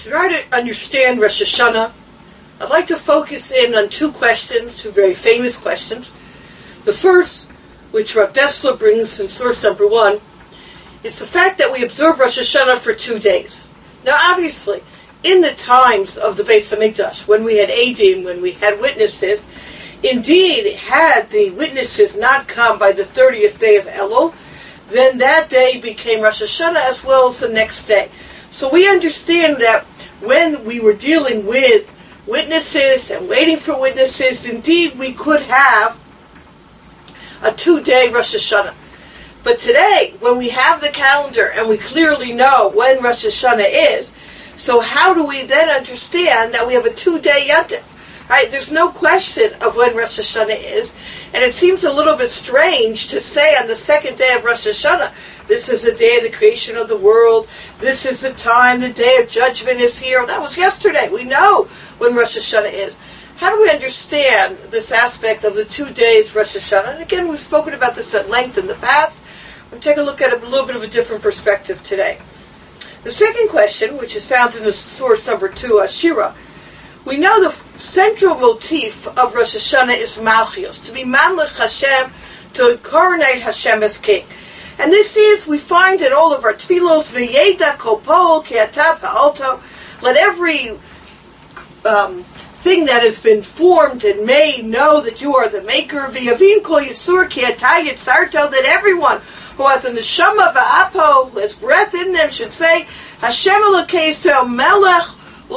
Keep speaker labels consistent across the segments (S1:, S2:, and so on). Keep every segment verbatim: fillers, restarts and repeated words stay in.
S1: To try to understand Rosh Hashanah, I'd like to focus in on two questions, two very famous questions. The first, which Rav Dessler brings in source number one, is the fact that we observe Rosh Hashanah for two days. Now, obviously, in the times of the Beis Hamikdash, when we had Eidim, when we had witnesses, indeed, had the witnesses not come by the thirtieth day of Elul, then that day became Rosh Hashanah as well as the next day. So we understand that when we were dealing with witnesses and waiting for witnesses, indeed we could have a two-day Rosh Hashanah. But today, when we have the calendar and we clearly know when Rosh Hashanah is, so how do we then understand that we have a two-day Yom Tov? Right? There's no question of when Rosh Hashanah is, and it seems a little bit strange to say on the second day of Rosh Hashanah, this is the day of the creation of the world, this is the time, the day of judgment is here. That was yesterday. We know when Rosh Hashanah is. How do we understand this aspect of the two days Rosh Hashanah? And again, we've spoken about this at length in the past. We'll take a look at it a little bit of a different perspective today. The second question, which is found in the source number two, Ashira, we know the central motif of Rosh Hashanah is Malchios, to be Mamlech Hashem, to coronate Hashem as king. And this is, we find in all of our tefillos, V'yeda kopol ki ata pa'alto, let every um, thing that has been formed and made know that you are the maker. V'yavin kol yitzur ki ata yitzarto, that everyone who has a neshama v'apo, who has breath in them, should say, Hashem Elokei Yisrael melech,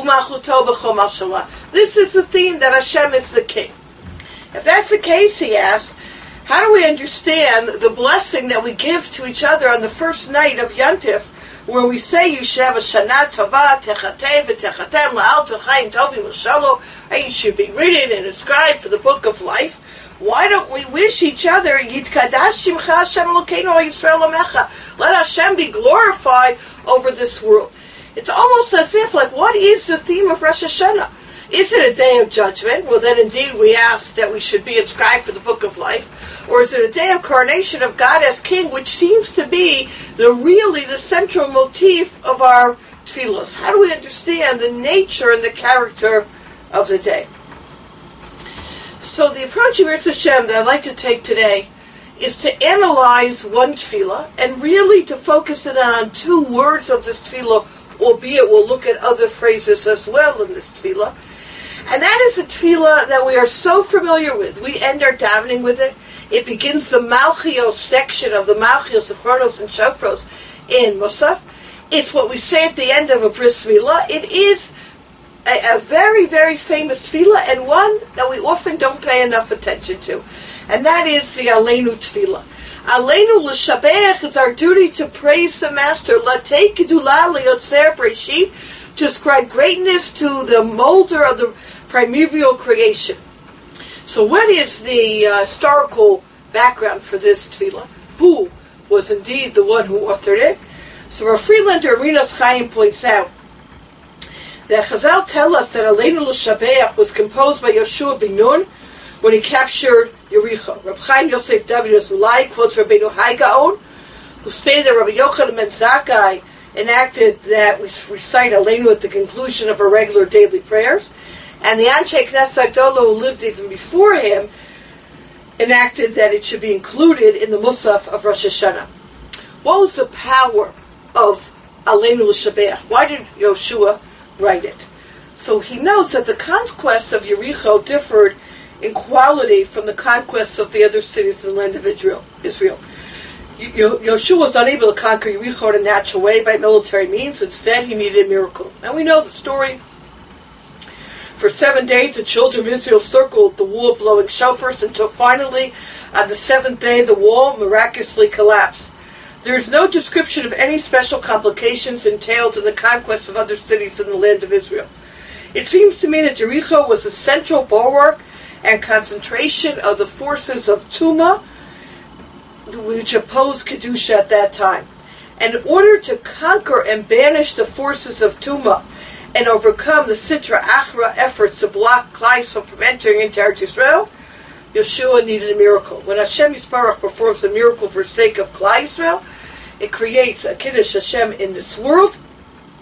S1: this is the theme that Hashem is the king. If that's the case, he asks, how do we understand the blessing that we give to each other on the first night of Yom Tov, where we say, you should have a Shana Tova, Techateh v'Techatem la'al Techayim Tovim l'Shalom, and you should be written and inscribed for the book of life. Why don't we wish each other, Yitkadash Shimcha Hashem Elokeinu Yisrael Amecha, let Hashem be glorified over this world. It's almost as if, like, what is the theme of Rosh Hashanah? Is it a day of judgment? Well, then indeed we ask that we should be inscribed for the book of life. Or is it a day of coronation of God as king, which seems to be the really the central motif of our tefillos? How do we understand the nature and the character of the day? So the approach of Yirtzeh Hashem that I'd like to take today is to analyze one tefillah and really to focus it on two words of this tefillah, albeit we'll look at other phrases as well in this tefillah. And that is a tefillah that we are so familiar with. We end our davening with it. It begins the Malchios section of the Malchios, the Chronos and Shofros in Musaf. It's what we say at the end of a Bris Milah. It is a, a very, very famous tefillah, and one that we often don't pay enough attention to. And that is the Aleinu tefillah. Aleinu l'shabech, it's our duty to praise the Master. Latei kedula leyotzer breshit, to ascribe greatness to the molder of the primeval creation. So what is the uh, historical background for this tefillah? Who was indeed the one who authored it? So our Friedlander Arinas Chaim points out that Chazal tell us that Aleinu l'shabech was composed by Yoshua ben Nun when he captured Yericho. Reb Chaim Yosef David Azulai quotes Rabbeinu Hai Gaon, who stated that Rabbi Yochanan ben Zakkai enacted that we recite Aleinu at the conclusion of our regular daily prayers, and the Anshe Knesset Agdolah, who lived even before him, enacted that it should be included in the Musaf of Rosh Hashanah. What was the power of Aleinu l'shabech? Why did Yoshua write it? So he notes that the conquest of Yericho differed in quality from the conquests of the other cities in the land of Israel. Israel. Yoshua was unable to conquer Yericho in a natural way by military means. Instead, he needed a miracle. And we know the story. For seven days, the children of Israel circled the wall blowing shofars until finally, on the seventh day, the wall miraculously collapsed. There is no description of any special complications entailed in the conquest of other cities in the land of Israel. It seems to me that Yericho was a central bulwark and concentration of the forces of Tumah, which opposed Kedusha at that time. And in order to conquer and banish the forces of Tumah and overcome the Sitra Achra efforts to block Klal Yisrael from entering into Eretz Yisrael, Yeshua needed a miracle. When Hashem Yisparach performs a miracle for the sake of Klal Yisrael, it creates a Kiddush Hashem in this world,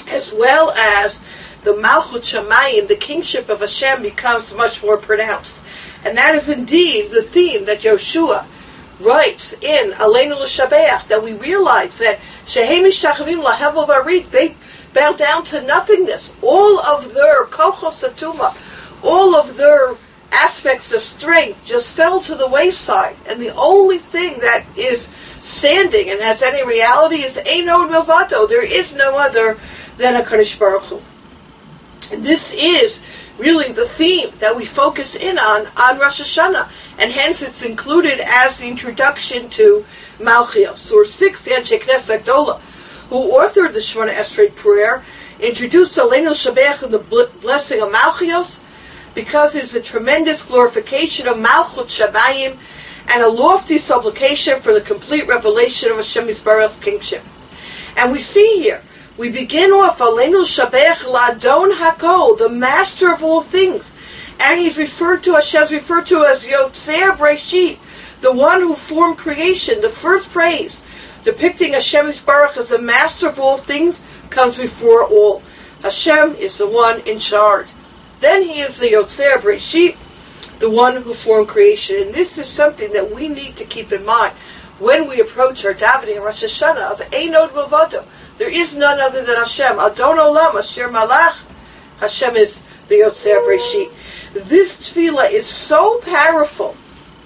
S1: as well as the Malchut Shamayim, the kingship of Hashem, becomes much more pronounced. And that is indeed the theme that Yoshua writes in Aleinu L'Shabeach, that we realize that Shehem Mishtachavim Lahevel Varit, they bow down to nothingness. All of their Kochos Satuma, all of their aspects of strength just fell to the wayside. And the only thing that is standing and has any reality is Einod Milvato. There is no other than a Kadosh Baruch Hu. And this is really the theme that we focus in on on Rosh Hashanah, and hence it's included as the introduction to Malchios. Source six, the Anshe Knesset Gdola, who authored the Shemona Esrei prayer, introduced Aleinu L'Shabeach in the blessing of Malchios, because it's a tremendous glorification of Malchut Shamayim and a lofty supplication for the complete revelation of Hashem Yisbarach's kingship. And we see here, we begin off Aleinu L'Shabeach L'Adon Hakol, the master of all things. And he's referred to, Hashem's referred to as Yotzer Breshit, the one who formed creation, the first praise, depicting Hashem Yisbarach as the master of all things, comes before all. Hashem is the one in charge. Then he is the Yotzer Breshit, the one who formed creation. And this is something that we need to keep in mind when we approach our davening in Rosh Hashanah of Einod Milvato. There is none other than Hashem. Adon Olam, Asher Malach. Hashem is the Yotzer Breshit. This tefillah is so powerful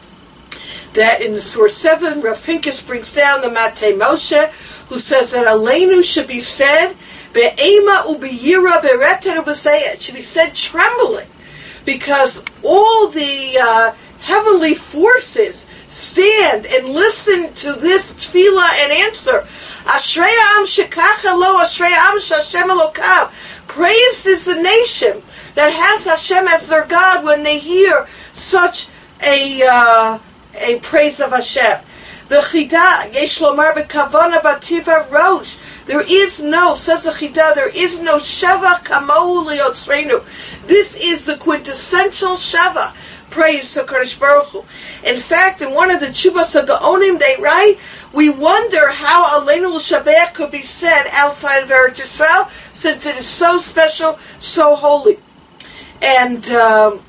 S1: that in the source seven, Rav Pinkus brings down the Matei Moshe, who says that Aleinu should be said Be'ema u'biyira be'retet u'b'seya. It should be said trembling, because all the uh, heavenly forces stand and listen to this tefillah and answer. Ashrei am shekacha lo, ashrei am sh'Hashem Elokav. Praised is the nation that has Hashem as their God when they hear such a uh, a praise of Hashem. The Chida, Yesh Lomar B'Kavana B'Tiva Rosh. There is no, says the Chida, there is no Shava Kamohu Liyotzreinu. This is the quintessential Shava, praise to Kadosh Baruch Hu. In fact, in one of the Tshuvos HaGaonim they write, we wonder how Aleinu L'Shabeach could be said outside of Eretz Yisrael, since it is so special, so holy. And, um,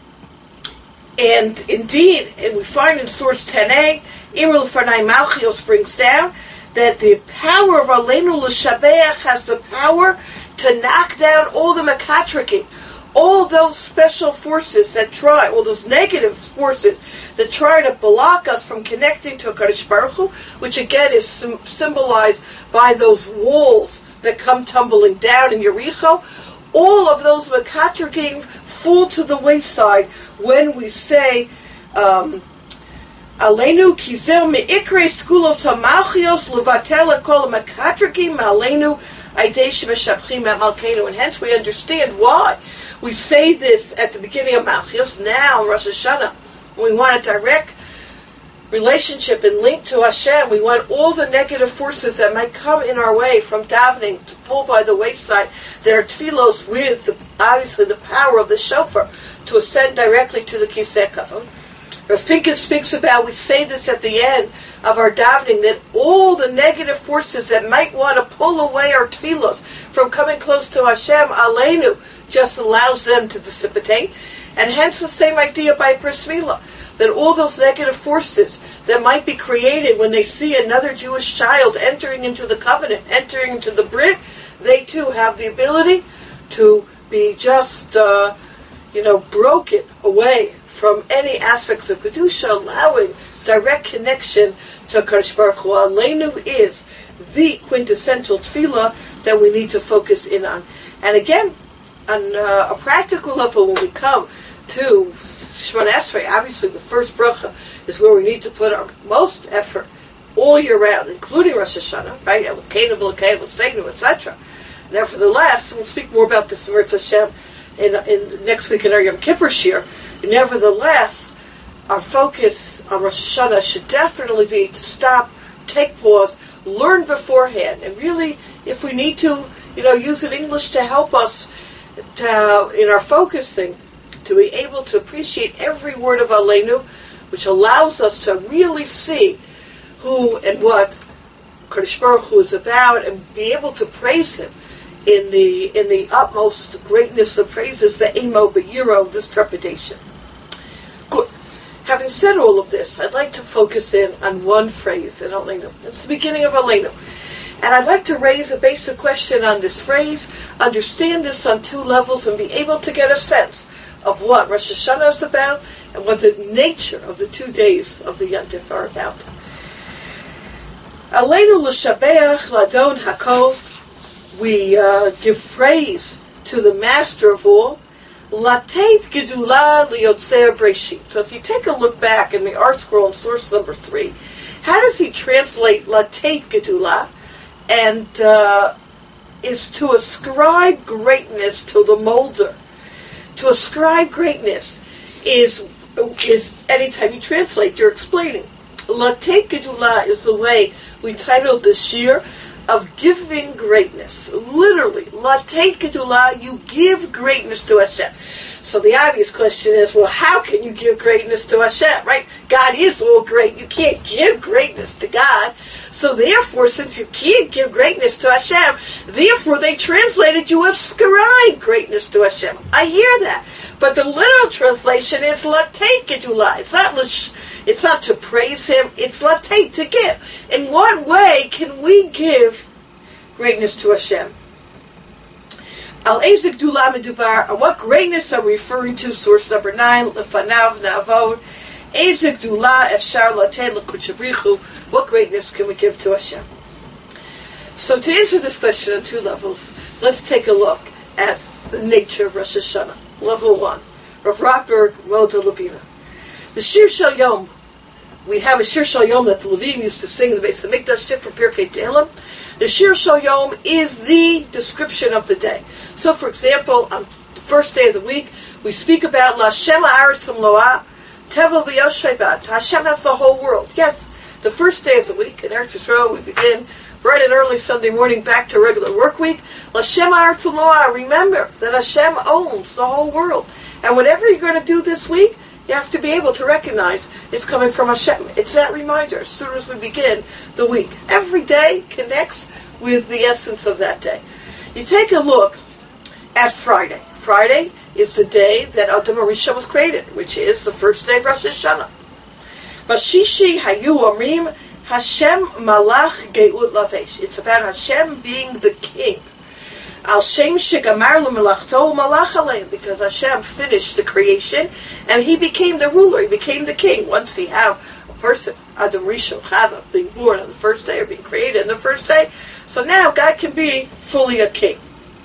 S1: and indeed, and we find in source ten a, Imrul Farnai Malchios brings down that the power of Aleinu L'Shabeach has the power to knock down all the Mekatrikim, all those special forces that try, all those negative forces that try to block us from connecting to HaKadosh Baruch Hu, which again is sim- symbolized by those walls that come tumbling down in Yericho. All of those Mekatrikim fall to the wayside when we say, um, Aleinu kizel meikre skulos hamalchios levatel kol mekatrikim aleinu aidei shemeshapchim at malkeinu. And hence we understand why we say this at the beginning of Malchios, now in Rosh Hashanah. We want a direct relationship and link to Hashem. We want all the negative forces that might come in our way from davening to fall by the wayside, that are tefillos with the, obviously the power of the shofar, to ascend directly to the Kisei Kavod. Rav Pinkus speaks about, we say this at the end of our davening, that all the negative forces that might want to pull away our tefillos from coming close to Hashem, Aleinu, just allows them to dissipate. And hence the same idea by Bris Milah, that all those negative forces that might be created when they see another Jewish child entering into the covenant, entering into the Brit, they too have the ability to be just, uh, you know, broken away from any aspects of Kedusha, allowing direct connection to Kadosh Baruch Hu. Aleinu is the quintessential tefillah that we need to focus in on. And again, on uh, a practical level, when we come to Shemona Esrei, obviously the first bracha is where we need to put our most effort all year round, including Rosh Hashanah, right? Elokeinu v'Elokeinu v'Seinu, et cetera. Nevertheless, we'll speak more about this in Eretz Hashem in, in next week in our Yom Kippur Shir. Nevertheless, our focus on Rosh Hashanah should definitely be to stop, take pause, learn beforehand, and really, if we need to, you know, use in English to help us to, in our focusing, to be able to appreciate every word of Aleinu, which allows us to really see who and what Kadosh Baruch Hu is about, and be able to praise Him in the in the utmost greatness of praises, the emo, but euro, this trepidation. Good. Having said all of this, I'd like to focus in on one phrase in Aleinu. It's the beginning of Aleinu. And I'd like to raise a basic question on this phrase, understand this on two levels, and be able to get a sense of what Rosh Hashanah is about and what the nature of the two days of the Yontif are about. Aleinu l'shabeach l'adon hakol. We uh, give praise to the Master of all. Latet gedula liyotzer breshit. So if you take a look back in the Art Scroll in source number three, how does he translate latet gedula? And uh, is to ascribe greatness to the molder. To ascribe greatness is is anytime you translate, you're explaining. Latet gedula is the way we titled this year of giving greatness. Literally, latet gedula, you give greatness to Hashem. So the obvious question is, well, how can you give greatness to Hashem, right? God is all great. You can't give greatness to God. So therefore, since you can't give greatness to Hashem, therefore they translated you ascribe greatness to Hashem. I hear that. But the literal translation is latet gedula. It's not it's not to praise Him, it's latet, to give. In what way can we give greatness to Hashem? Al Ezik Dula Medubar, and what greatness are we referring to? Source number nine, Lefanav Navod. Ezik Dula Efshar Latet L'Kuchabrichu. What greatness can we give to Hashem? So to answer this question on two levels, let's take a look at the nature of Rosh Hashanah. Level one, Rav Rockberg, Moda Labina. The Shir Shal Yom. We have a Shir Shal Yom that the Levim used to sing in the Beis Hamikdash, Shir from Pirkei Tehillim. The Shir Shal Yom is the description of the day. So, for example, on the first day of the week, we speak about La Hashem Ha'aretz Hamloah, Tevel V'Yosh Shaybat. Hashem has the whole world. Yes, the first day of the week in Eretz Yisrael, we begin bright and early Sunday morning back to regular work week. La Hashem Ha'aretz Hamloah. Remember that Hashem owns the whole world, and whatever you're going to do this week, you have to be able to recognize it's coming from Hashem. It's that reminder as soon as we begin the week. Every day connects with the essence of that day. You take a look at Friday. Friday is the day that Adam HaRishon was created, which is the first day of Rosh Hashanah. Bashishi Hayu Omrim Hashem Malach Geut Lavesh. It's about Hashem being the king. Al Shem Shegamar L'Melachto Malach Aleim, because Hashem finished the creation and He became the ruler. He became the king. Once we have a person, Adam Rishon Chava, being born on the first day or being created on the first day, so now God can be fully a king.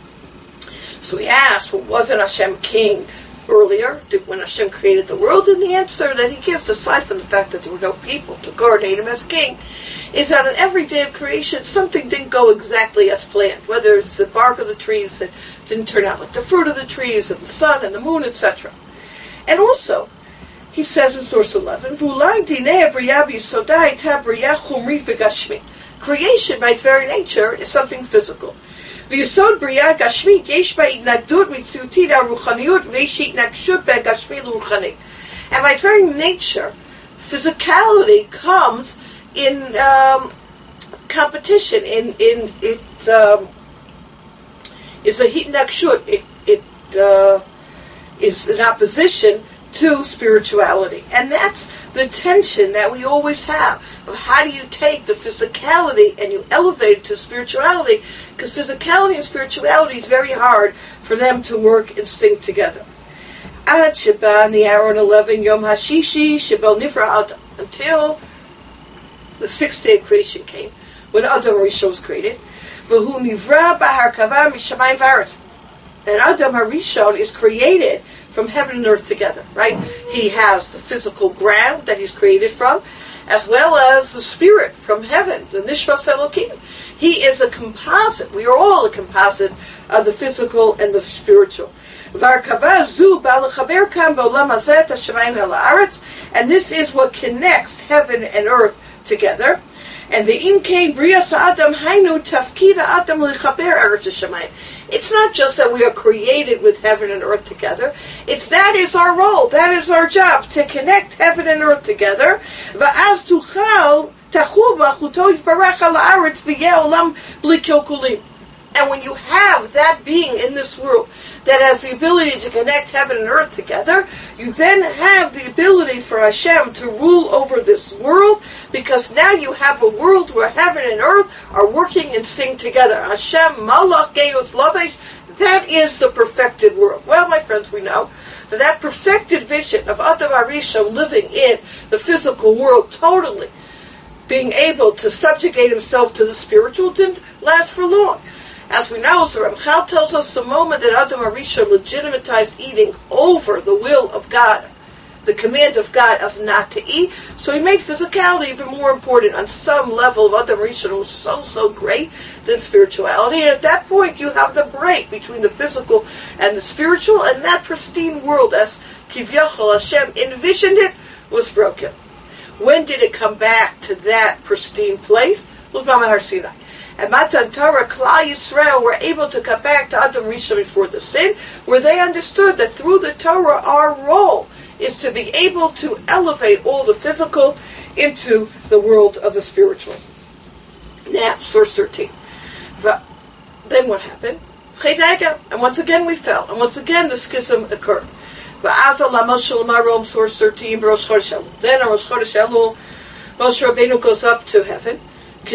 S1: So we ask, well, wasn't Hashem king earlier, did, when Hashem created the world? And the answer that He gives, aside from the fact that there were no people to coordinate Him as king, is that on every day of creation, something didn't go exactly as planned. Whether it's the bark of the trees that didn't turn out like the fruit of the trees, and the sun and the moon, et cetera. And also, he says in source eleven, "V'ulai dinei b'riyah b'yisodai ta b'riyah chumri v'gashmi." Creation, by its very nature, is something physical. V'yisod b'riyah gashmi yesh ba'idnagdut mitziutit ha'ruchaniyut v'yesh itnagshut b'gashmi l'ruchani. And by its very nature, physicality comes in um, competition. In in it um, is a hitnagshut. It it uh, is in opposition to spirituality. And that's the tension that we always have, of how do you take the physicality and you elevate it to spirituality, because physicality and spirituality is very hard for them to work and sync together. Ad Sheba in the hour and eleven, Yom Hashishi, Shebel Nifra Adam, until the sixth day of creation came, when Adam HaRishon was created. V'hu nivra b'harkava mishamayim v'aretz. And Adam HaRishon is created from heaven and earth together, right? He has the physical ground that he's created from, as well as the spirit from heaven, the Nishmas Elokim. He is a composite. We are all a composite of the physical and the spiritual. And this is what connects heaven and earth together. And the imkein brias adam hainu tafkida adam lichaber eretz shamayim. It's not just that we are created with heaven and earth together. It's that is our role. That is our job, to connect heaven and earth together. Va'az tuchal tachul b'chuto yitbarach al haaretz v'yeh olam bli kilkulim. And when you have that being in this world that has the ability to connect heaven and earth together, you then have the ability for Hashem to rule over this world, because now you have a world where heaven and earth are working in sync together. Hashem, Malach, Geos, Lavesh, that is the perfected world. Well, my friends, we know that that perfected vision of Adam HaRishon living in the physical world totally, being able to subjugate himself to the spiritual, didn't last for long. As we know, the Ramchal tells us the moment that Adam HaRishon legitimatized eating over the will of God, the command of God of not to eat, so he made physicality even more important. On some level of Adam HaRishon was so, so great than spirituality, and at that point you have the break between the physical and the spiritual, and that pristine world, as Kivyachol Hashem envisioned it, was broken. When did it come back to that pristine place? It was Ma'amad Har Sinai. And Matan Torah, Klal Yisrael were able to come back to Adam HaRishon before the sin, where they understood that through the Torah our role is to be able to elevate all the physical into the world of the spiritual. Now, source thirteen. Then what happened? And once again we fell, and once again the schism occurred. Source thirteen. Then on Rosh Chodesh Elul, Moshe Rabbeinu goes up to heaven, to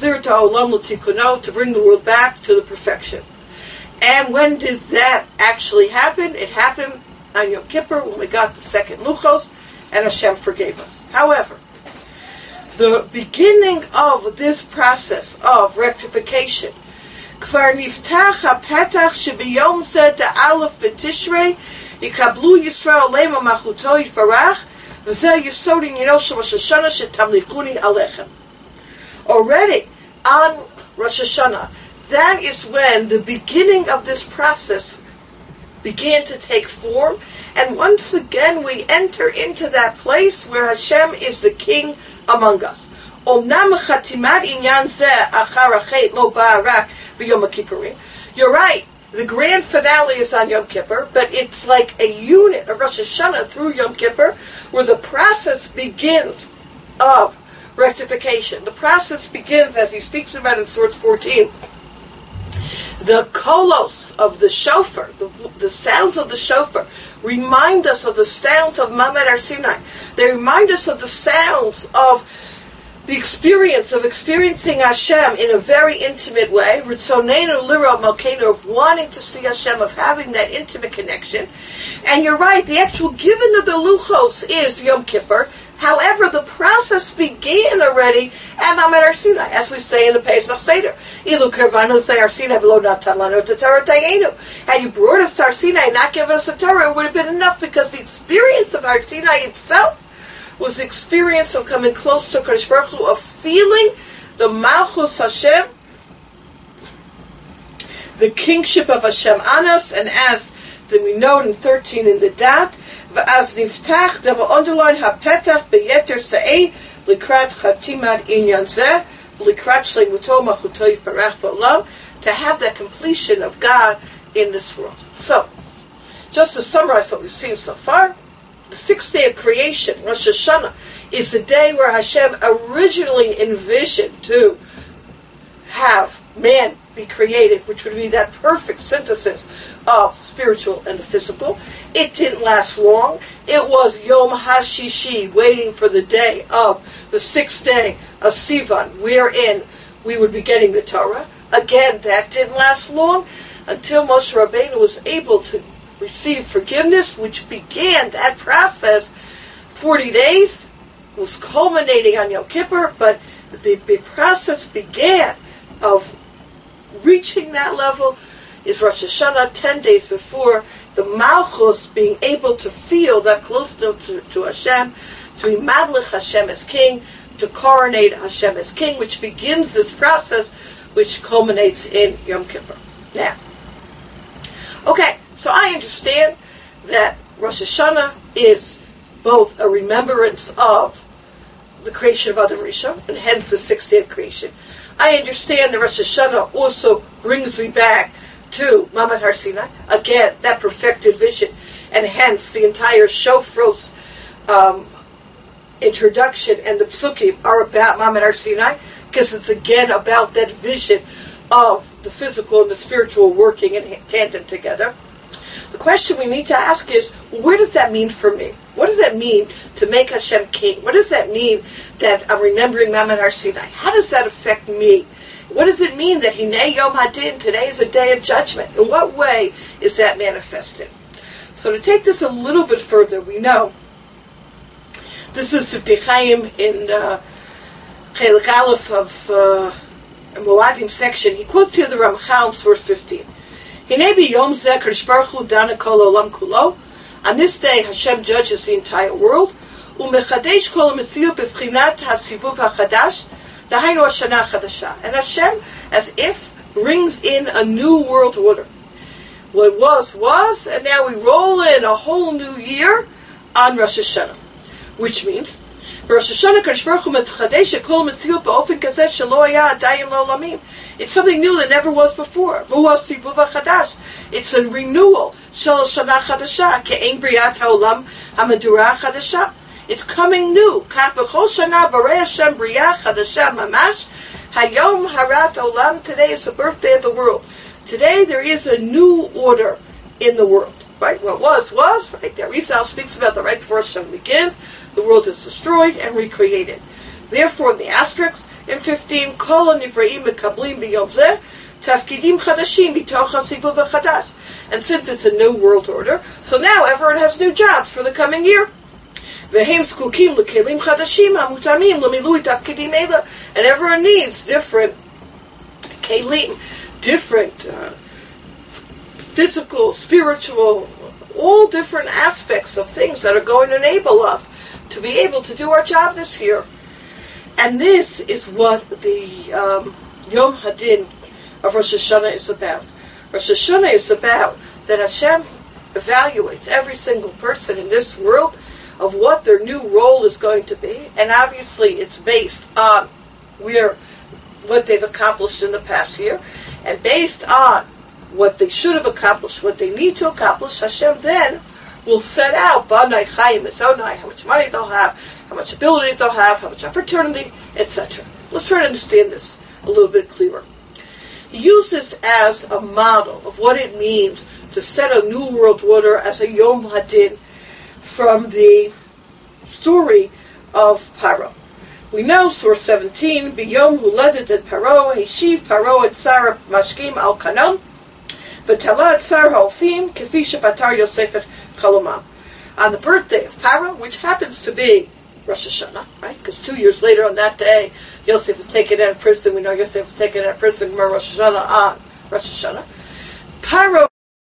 S1: bring the world back to the perfection. And when did that actually happen? It happened on Yom Kippur when we got the second Luchos, and Hashem forgave us. However, the beginning of this process of rectification, Kvar niftach hapetach shebiyom zeh de'alef b'tishrei yikablu Yisrael lema machuto yitbarach v'zeh yisod inyanos shel Rosh Hashanah shetamlichuni alechem. Already on Rosh Hashanah, that is when the beginning of this process began to take form, and once again we enter into that place where Hashem is the King among us. You're right, the grand finale is on Yom Kippur, but it's like a unit of Rosh Hashanah through Yom Kippur, where the process begins of rectification. The process begins, as he speaks about in Source fourteen, the kolos of the shofar, the, the sounds of the shofar, remind us of the sounds of Ma'amad Har Sinai. They remind us of the sounds of the experience of experiencing Hashem in a very intimate way, Ritzoneinu Liro Malkeinu, of wanting to see Hashem, of having that intimate connection. And you're right, the actual giving of the Luchos is Yom Kippur. However, the process began already at Ma'amad Har Sinai, as we say in the Pesach Seder. Ilu Kervanu Har Sinai v'lo natan lanu Torah tayenu. Had you brought us to Har Sinai and not given us a Torah, it would have been enough, because the experience of Har Sinai itself was the experience of coming close to Kadosh Baruch Hu, of feeling the Malchus Hashem, the kingship of Hashem on us, and as then we note in thirteen in the dot, v'az niftach, they will underline hapetach beyeter sa'ei likrat chatimat inyan zeh v'likrat shleimuto machuto yiparach ba'olam, to have that completion of God in this world. So, just to summarize what we've seen so far, the sixth day of creation, Rosh Hashanah, is the day where Hashem originally envisioned to have man be created, which would be that perfect synthesis of spiritual and the physical. It didn't last long. It was Yom HaShishi, waiting for the day of the sixth day of Sivan, wherein we would be getting the Torah. Again, that didn't last long until Moshe Rabbeinu was able to receive forgiveness, which began that process. Forty days was culminating on Yom Kippur, but the, the process began of reaching that level is Rosh Hashanah, ten days before the Malchus, being able to feel that closeness to, to Hashem, to be Madlich Hashem as King, to coronate Hashem as King, which begins this process, which culminates in Yom Kippur. Now, okay, so I understand that Rosh Hashanah is both a remembrance of the creation of Adam Rishon, and hence the sixth day of creation. I understand that Rosh Hashanah also brings me back to Ma'amad Har Sinai, again, that perfected vision, and hence the entire Shofros um, introduction and the Psukim are about Ma'amad Har Sinai, because it's again about that vision of the physical and the spiritual working in tandem together. The question we need to ask is, where does that mean for me? What does that mean to make Hashem king? What does that mean that I'm remembering Mammon Har Sinai? How does that affect me? What does it mean that Hinei Yom Hadin, today is a day of judgment? In what way is that manifested? So to take this a little bit further, we know this is Siftei Chaim in uh, Chelik Aleph of uh, Moadim section. He quotes here the Ramchal, source fifteen. Hinei b'yom zeh Kadosh Baruch Hu dana kol olam kulo. On this day, Hashem judges the entire world. U'mechadesh kol ha-metziut b'vchinat ha-sivuv ha-chadash, dahainu hashana chadasha. And Hashem, as if, brings in a new world order. What was, was, and now we roll in a whole new year on Rosh Hashanah. Which means, Rosh Hashanah Kadosh Baruch Hu mechadesh kol ha-metziut b'ofen kazeh shelo haya adayim la'olamim. It's something new that never was before. It's a renewal. It's coming new. Today is the birthday of the world. Today there is a new order in the world. Right? What was, was. Right? The Arizal speaks about the right before Hashem begins. The world is destroyed and recreated. Therefore, in the asterisk, in fifteen, Kol HaNivraim Mekablim B'Yom Zeh, Tafkidim Chadashim B'toch HaSivuv HaChadash. And since it's a new world order, so now everyone has new jobs for the coming year. V'hem Zkukim L'Kelim Chadashim HaMutamim L'Milui Tafkidim Eila. And everyone needs different kelim, different uh, physical, spiritual, all different aspects of things that are going to enable us to be able to do our job this year. And this is what the um, Yom Hadin of Rosh Hashanah is about. Rosh Hashanah is about that Hashem evaluates every single person in this world of what their new role is going to be. And obviously it's based on where, what they've accomplished in the past year. And based on what they should have accomplished, what they need to accomplish, Hashem then will set out Banai Chaim Etzonai, how much money they'll have, how much ability they'll have, how much opportunity, et cetera. Let's try to understand this a little bit clearer. He uses as a model of what it means to set a new world order as a Yom Hadin from the story of Paro. We know, source seventeen, B'yom huledet et Paro, Heshiv Paro et Sarah Mashkim al Kanon, V'tala et Sarah Hofim, Kefi shepatar Yosef et Chalomam. On the birthday of Paro, which happens to be Rosh Hashanah, right? Because two years later on that day, Yosef was taken out of prison. We know Yosef was taken out of prison from Rosh Hashanah on Rosh Hashanah. Paro,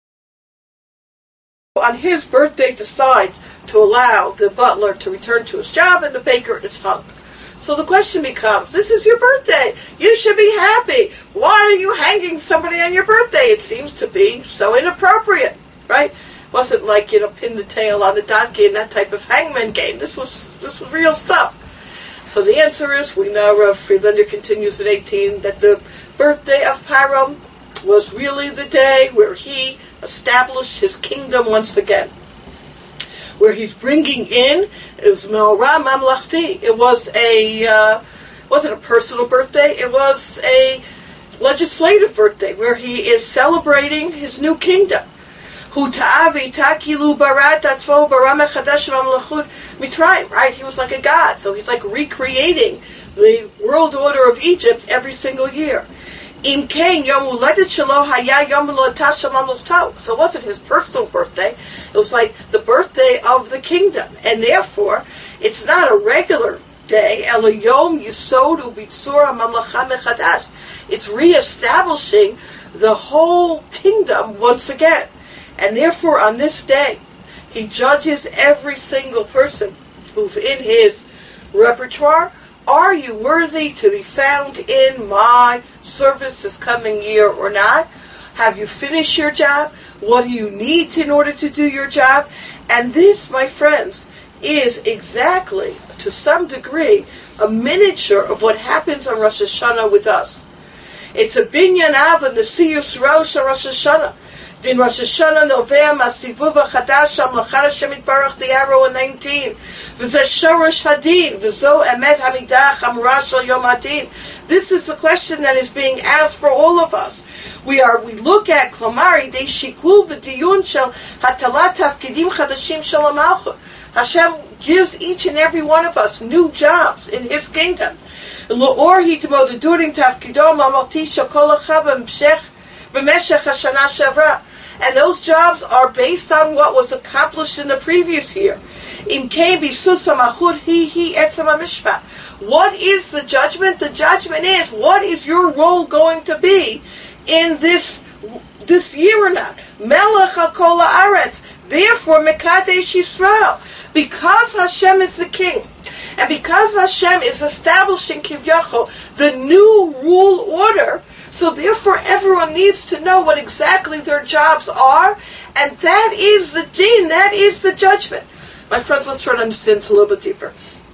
S1: on his birthday, decides to allow the butler to return to his job, and the baker is hung. So the question becomes, this is your birthday. You should be happy. Why are you hanging somebody on your birthday? It seems to be so inappropriate, right? It wasn't like, you know, pin the tail on the donkey and that type of hangman game. This was this was real stuff. So the answer is, we know Rav Friedlander continues at eighteen, that the birthday of Paro was really the day where he established his kingdom once again. Where he's bringing in, it was Me'ora Mamlachti. It was a, uh, wasn't a personal birthday, it was a legislative birthday, where he is celebrating his new kingdom. Hu ta'avi takilu barat atzmo bara mechadash mamlachut mitzrayim. Right? He was like a god, so he's like recreating the world order of Egypt every single year. Im kain yom uledet shelo haya yom uledash mamluchto. So it wasn't his personal birthday, it was like the birthday of the kingdom, and therefore it's not a regular day. Elo yom yisod ubitzur hamamlacha mechadash. It's reestablishing the whole kingdom once again. And therefore, on this day, he judges every single person who's in his repertoire. Are you worthy to be found in my service this coming year or not? Have you finished your job? What do you need in order to do your job? And this, my friends, is exactly, to some degree, a miniature of what happens on Rosh Hashanah with us. It's a binyan av and the siyus rosh Rosh Hashanah. Din Rosh Hashanah Novem Asivuv Chadash Al Lachar Hashem Yitbarach the arrow in nineteen. V'zeh Shorosh Hadin V'zo Emet Hamidah Chamura Shel Yom Hadin. This is the question that is being asked for all of us. We are we look at Klomari De Shikul V'Diyun Shel Hatalat Tafkidim Chadashim Shel HaMalchut. Hashem gives each and every one of us new jobs in His kingdom. L'or hitmodedurim tafkidom amoti shel kol echad b'meshech hashana shavra. And those jobs are based on what was accomplished in the previous year. Im kein bisus hamachut hi hi etzem hamishpat. What is the judgment? The judgment is, what is your role going to be in this this year or not? Melech hakol haaretz. Therefore, Mekadesh Yisrael, because Hashem is the king, and because Hashem is establishing Kivyachol, the new rule order, so therefore everyone needs to know what exactly their jobs are, and that is the deen, that is the judgment. My friends, let's try to understand this a little bit deeper.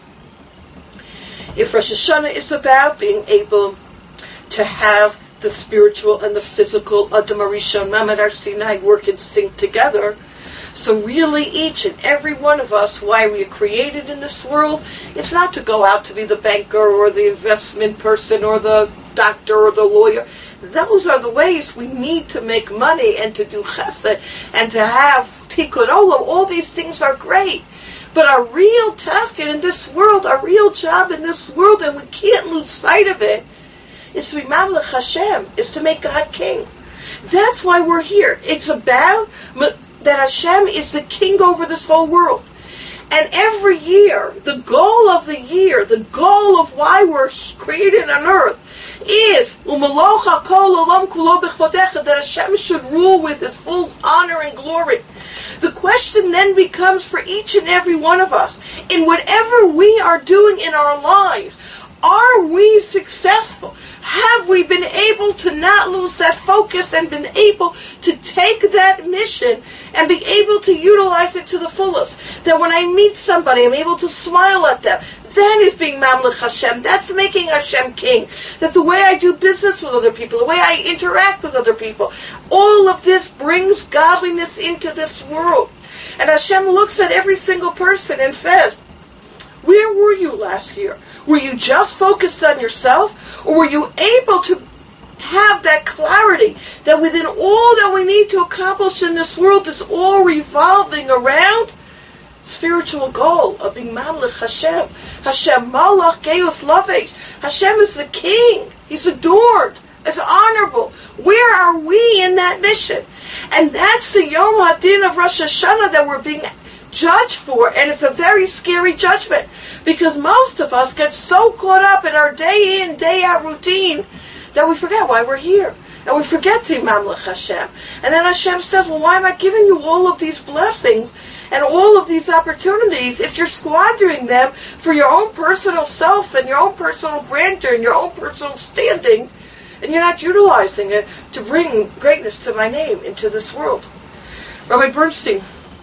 S1: If Rosh Hashanah is about being able to have the spiritual and the physical Adam Arishon, Ma'amad Har Sinai work in sync together, so really each and every one of us, why we are created in this world, it's not to go out to be the banker or the investment person or the doctor or the lawyer. Those are the ways we need to make money and to do chesed and to have tikkun olam. All these things are great. But our real tafkid in this world, our real job in this world, and we can't lose sight of it, is to be mamlech Hashem, is to make God king. That's why we're here. It's about that Hashem is the king over this whole world. And every year, the goal of the year, the goal of why we're created on earth is Umaloch HaKol Olam Kulo B'chvodecha, that Hashem should rule with His full honor and glory. The question then becomes for each and every one of us, in whatever we are doing in our lives, are we successful? Have we been able to not lose that focus and been able to take that mission and be able to utilize it to the fullest? That when I meet somebody, I'm able to smile at them. That is being Mamlech Hashem. That's making Hashem king. That the way I do business with other people, the way I interact with other people, all of this brings godliness into this world. And Hashem looks at every single person and says, where were you last year? Were you just focused on yourself? Or were you able to have that clarity that within all that we need to accomplish in this world is all revolving around spiritual goal of being Mamlech Hashem? Hashem Malach Geus Lavesh. Hashem is the king. He's adored. It's honorable. Where are we in that mission? And that's the Yom HaDin of Rosh Hashanah that we're being judged for, and it's a very scary judgment because most of us get so caught up in our day in, day out routine that we forget why we're here. And we forget to Mamlech Hashem. And then Hashem says, well, why am I giving you all of these blessings and all of these opportunities if you're squandering them for your own personal self and your own personal grandeur and your own personal standing, and you're not utilizing it to bring greatness to my name into this world? Rabbi Bernstein,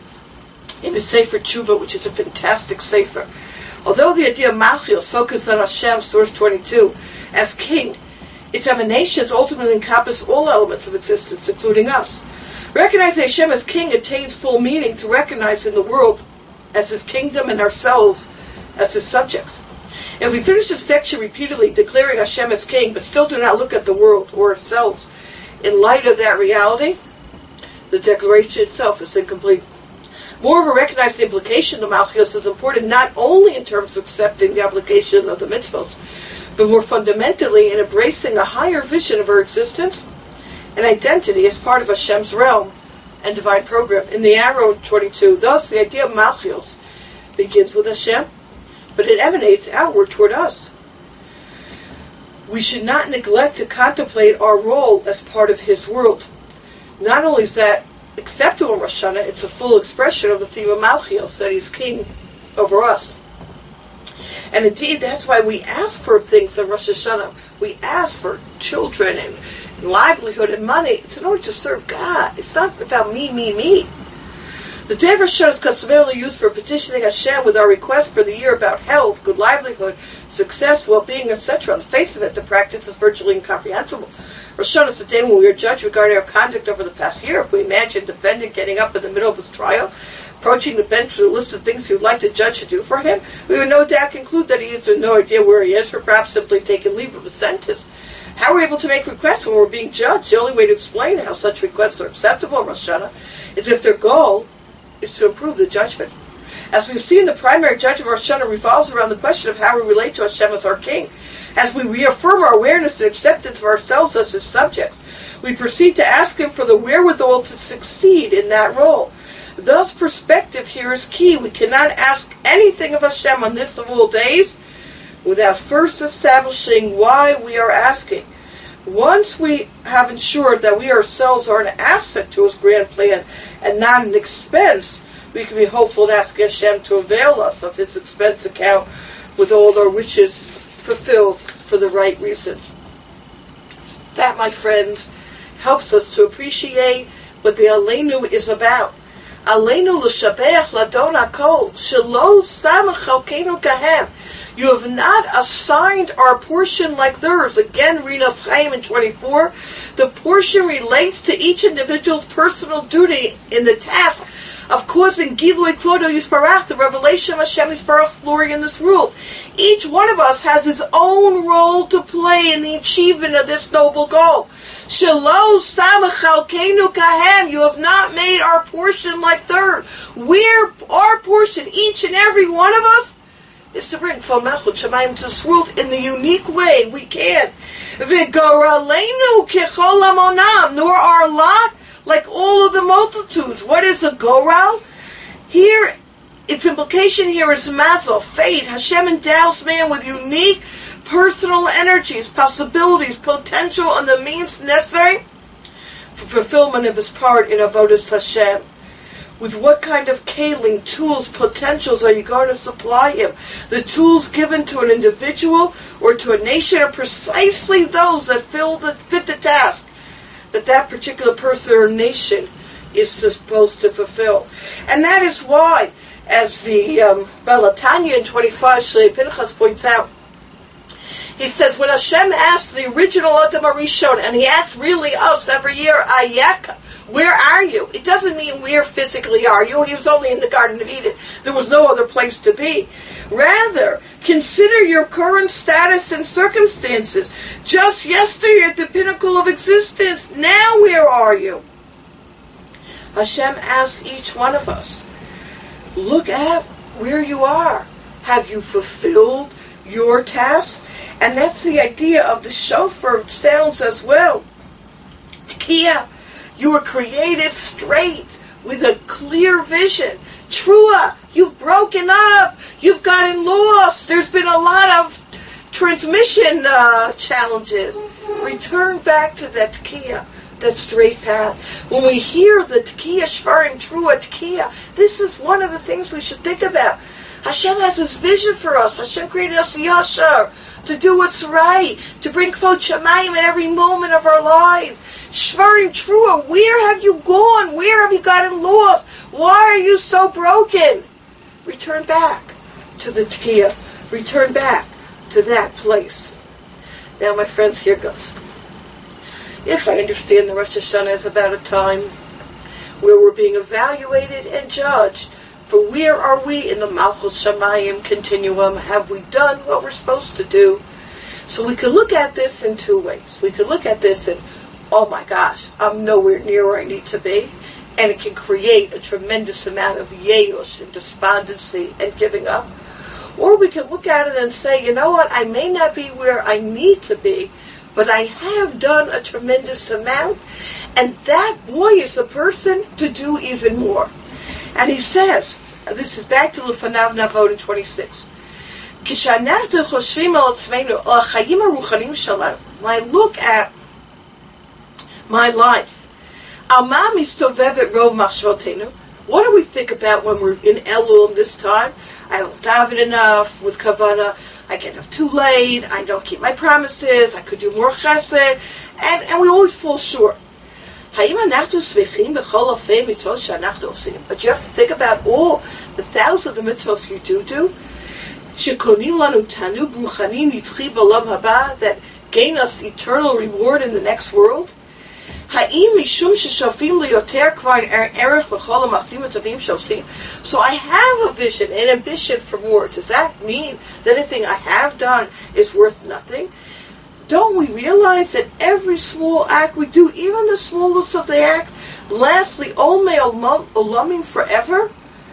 S1: in his Sefer Tshuva, which is a fantastic Sefer, although the idea of Malchus focuses on Hashem, source twenty-two, as king, its emanations ultimately encompass all elements of existence, including us. Recognizing Hashem as king attains full meaning through recognizing the world as His kingdom and ourselves as His subjects. If we finish this section repeatedly declaring Hashem as king, but still do not look at the world or ourselves in light of that reality, the declaration itself is incomplete. Moreover, recognize the implication of Malchus is important not only in terms of accepting the application of the mitzvot, but more fundamentally in embracing a higher vision of our existence and identity as part of Hashem's realm and divine program. In the arrow twenty-two, thus the idea of Malchus begins with Hashem, but it emanates outward toward us. We should not neglect to contemplate our role as part of His world. Not only is that acceptable in Rosh Hashanah, it's a full expression of the theme of Malchios, that He's king over us. And indeed, that's why we ask for things in Rosh Hashanah. We ask for children and livelihood and money. It's in order to serve God. It's not about me, me, me. The day of Rosh Hashanah is customarily used for petitioning Hashem with our request for the year about health, good livelihood, success, well-being, et cetera. On the face of it, the practice is virtually incomprehensible. Rosh Hashanah is the day when we are judged regarding our conduct over the past year. If we imagine defendant getting up in the middle of his trial, approaching the bench with a list of things he would like the judge to do for him, we would no doubt conclude that he has no idea where he is, or perhaps simply taken leave of his sentence. How are we able to make requests when we're being judged? The only way to explain how such requests are acceptable in Rosh Hashanah is if their goal is to improve the judgment. As we've seen, the primary judgment of Rosh Hashanah revolves around the question of how we relate to Hashem as our King. As we reaffirm our awareness and acceptance of ourselves as His subjects, we proceed to ask Him for the wherewithal to succeed in that role. Thus, perspective here is key. We cannot ask anything of Hashem on this of all days without first establishing why we are asking. Once we have ensured that we ourselves are an asset to His grand plan and not an expense, we can be hopeful and ask Hashem to avail us of His expense account with all our wishes fulfilled for the right reasons. That, my friends, helps us to appreciate what the Aleinu is about. Aleinu l'shabeach ladon hakol shelo samach chalkeinu kahem. You have not assigned our portion like theirs. Again, Rinas Chaim in twenty-four. The portion relates to each individual's personal duty in the task of causing Gilui Kvodo Yisparach, the revelation of Hashem Yisparach's glory in this world. Each one of us has his own role to play in the achievement of this noble goal. Shelo samach chalkeinu kahem. You have not made our portion like theirs. We're, our portion, each and every one of us, is to bring Kfal Malchut Shamayim to this world in the unique way we can. V'goraleinu kechol hamonam, nor our lot like all of the multitudes. What is a goral? Here, its implication here is mazel, fate. Hashem endows man with unique personal energies, possibilities, potential, and the means necessary for fulfillment of his part in Avodas Hashem. With what kind of kaling, tools, potentials are you going to supply him? The tools given to an individual or to a nation are precisely those that fill the, fit the task that that particular person or nation is supposed to fulfill. And that is why, as the um, Balatanya in twenty-five, Shlei Pinchas points out, he says, when Hashem asks the original Adam Arishon, and He asks really us every year, Ayeka, where are you? It doesn't mean where physically are you. He was only in the Garden of Eden. There was no other place to be. Rather, consider your current status and circumstances. Just yesterday at the pinnacle of existence. Now where are you? Hashem asks each one of us, look at where you are. Have you fulfilled your tasks? And that's the idea of the shofar sounds as well. Tekiah, you were created straight with a clear vision. Trua, you've broken up. You've gotten lost. There's been a lot of transmission uh, challenges. Return back to that Tekiah, that straight path. When we hear the Tekiah, Shvarim, Trua, Tekiah, this is one of the things we should think about. Hashem has His vision for us. Hashem created us yashar, to do what's right, to bring Kvod Shamayim at every moment of our lives. Shvarim Trua, where have you gone? Where have you gotten lost? Why are you so broken? Return back to the Tekiah. Return back to that place. Now, my friends, here goes. If I understand the Rosh Hashanah is about a time where we're being evaluated and judged, for where are we in the Malchus Shamayim continuum? Have we done what we're supposed to do? So we could look at this in two ways. We could look at this and, oh my gosh, I'm nowhere near where I need to be. And it can create a tremendous amount of yeush and despondency and giving up. Or we can look at it and say, you know what, I may not be where I need to be, but I have done a tremendous amount. And that boy is the person to do even more. And he says, this is back to Lefanav Navod in twenty-six. When I look at my life, what do we think about when we're in Elul this time? I don't daven enough with Kavanah. I get up too late. I don't keep my promises. I could do more chesed. And, and we always fall short. But you have to think about all the thousands of mitzvahs you do do, that gain us eternal reward in the next world. So I have a vision, an ambition for more. Does that mean that anything I have done is worth nothing? Don't we realize that every small act we do, even the smallest of the act, lasts Olmei Olamim forever?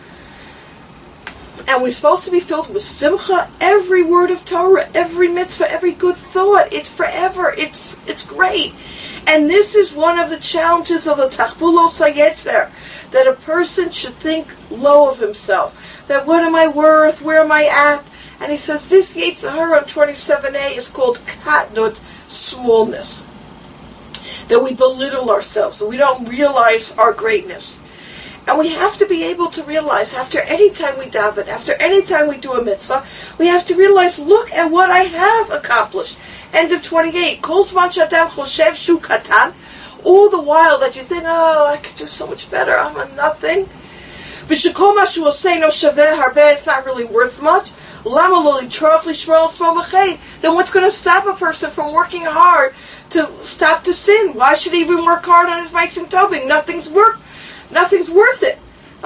S1: And we're supposed to be filled with simcha. Every word of Torah, every mitzvah, every good thought, it's forever. It's it's great. And this is one of the challenges of the Tachbulos HaYetzer, that a person should think low of himself. That what am I worth? Where am I at? And he says this Yetzer Hara on twenty-seven A is called Katnut, smallness. That we belittle ourselves, that we don't realize our greatness. And we have to be able to realize, after any time we daven, after any time we do a mitzvah, we have to realize, look at what I have accomplished. End of twenty-eight. Kol zman she'adam choshev shu katan. All the while that you think, oh, I could do so much better, I'm a nothing. V'shekol ma she'u oseh no shaveh harbeh, it's not really worth much. Lama lo litroach lishmor atzmo b'chei. Then what's going to stop a person from working hard to stop to sin? Why should he even work hard on his ma'asim tovim? Nothing's work. Nothing's worth it.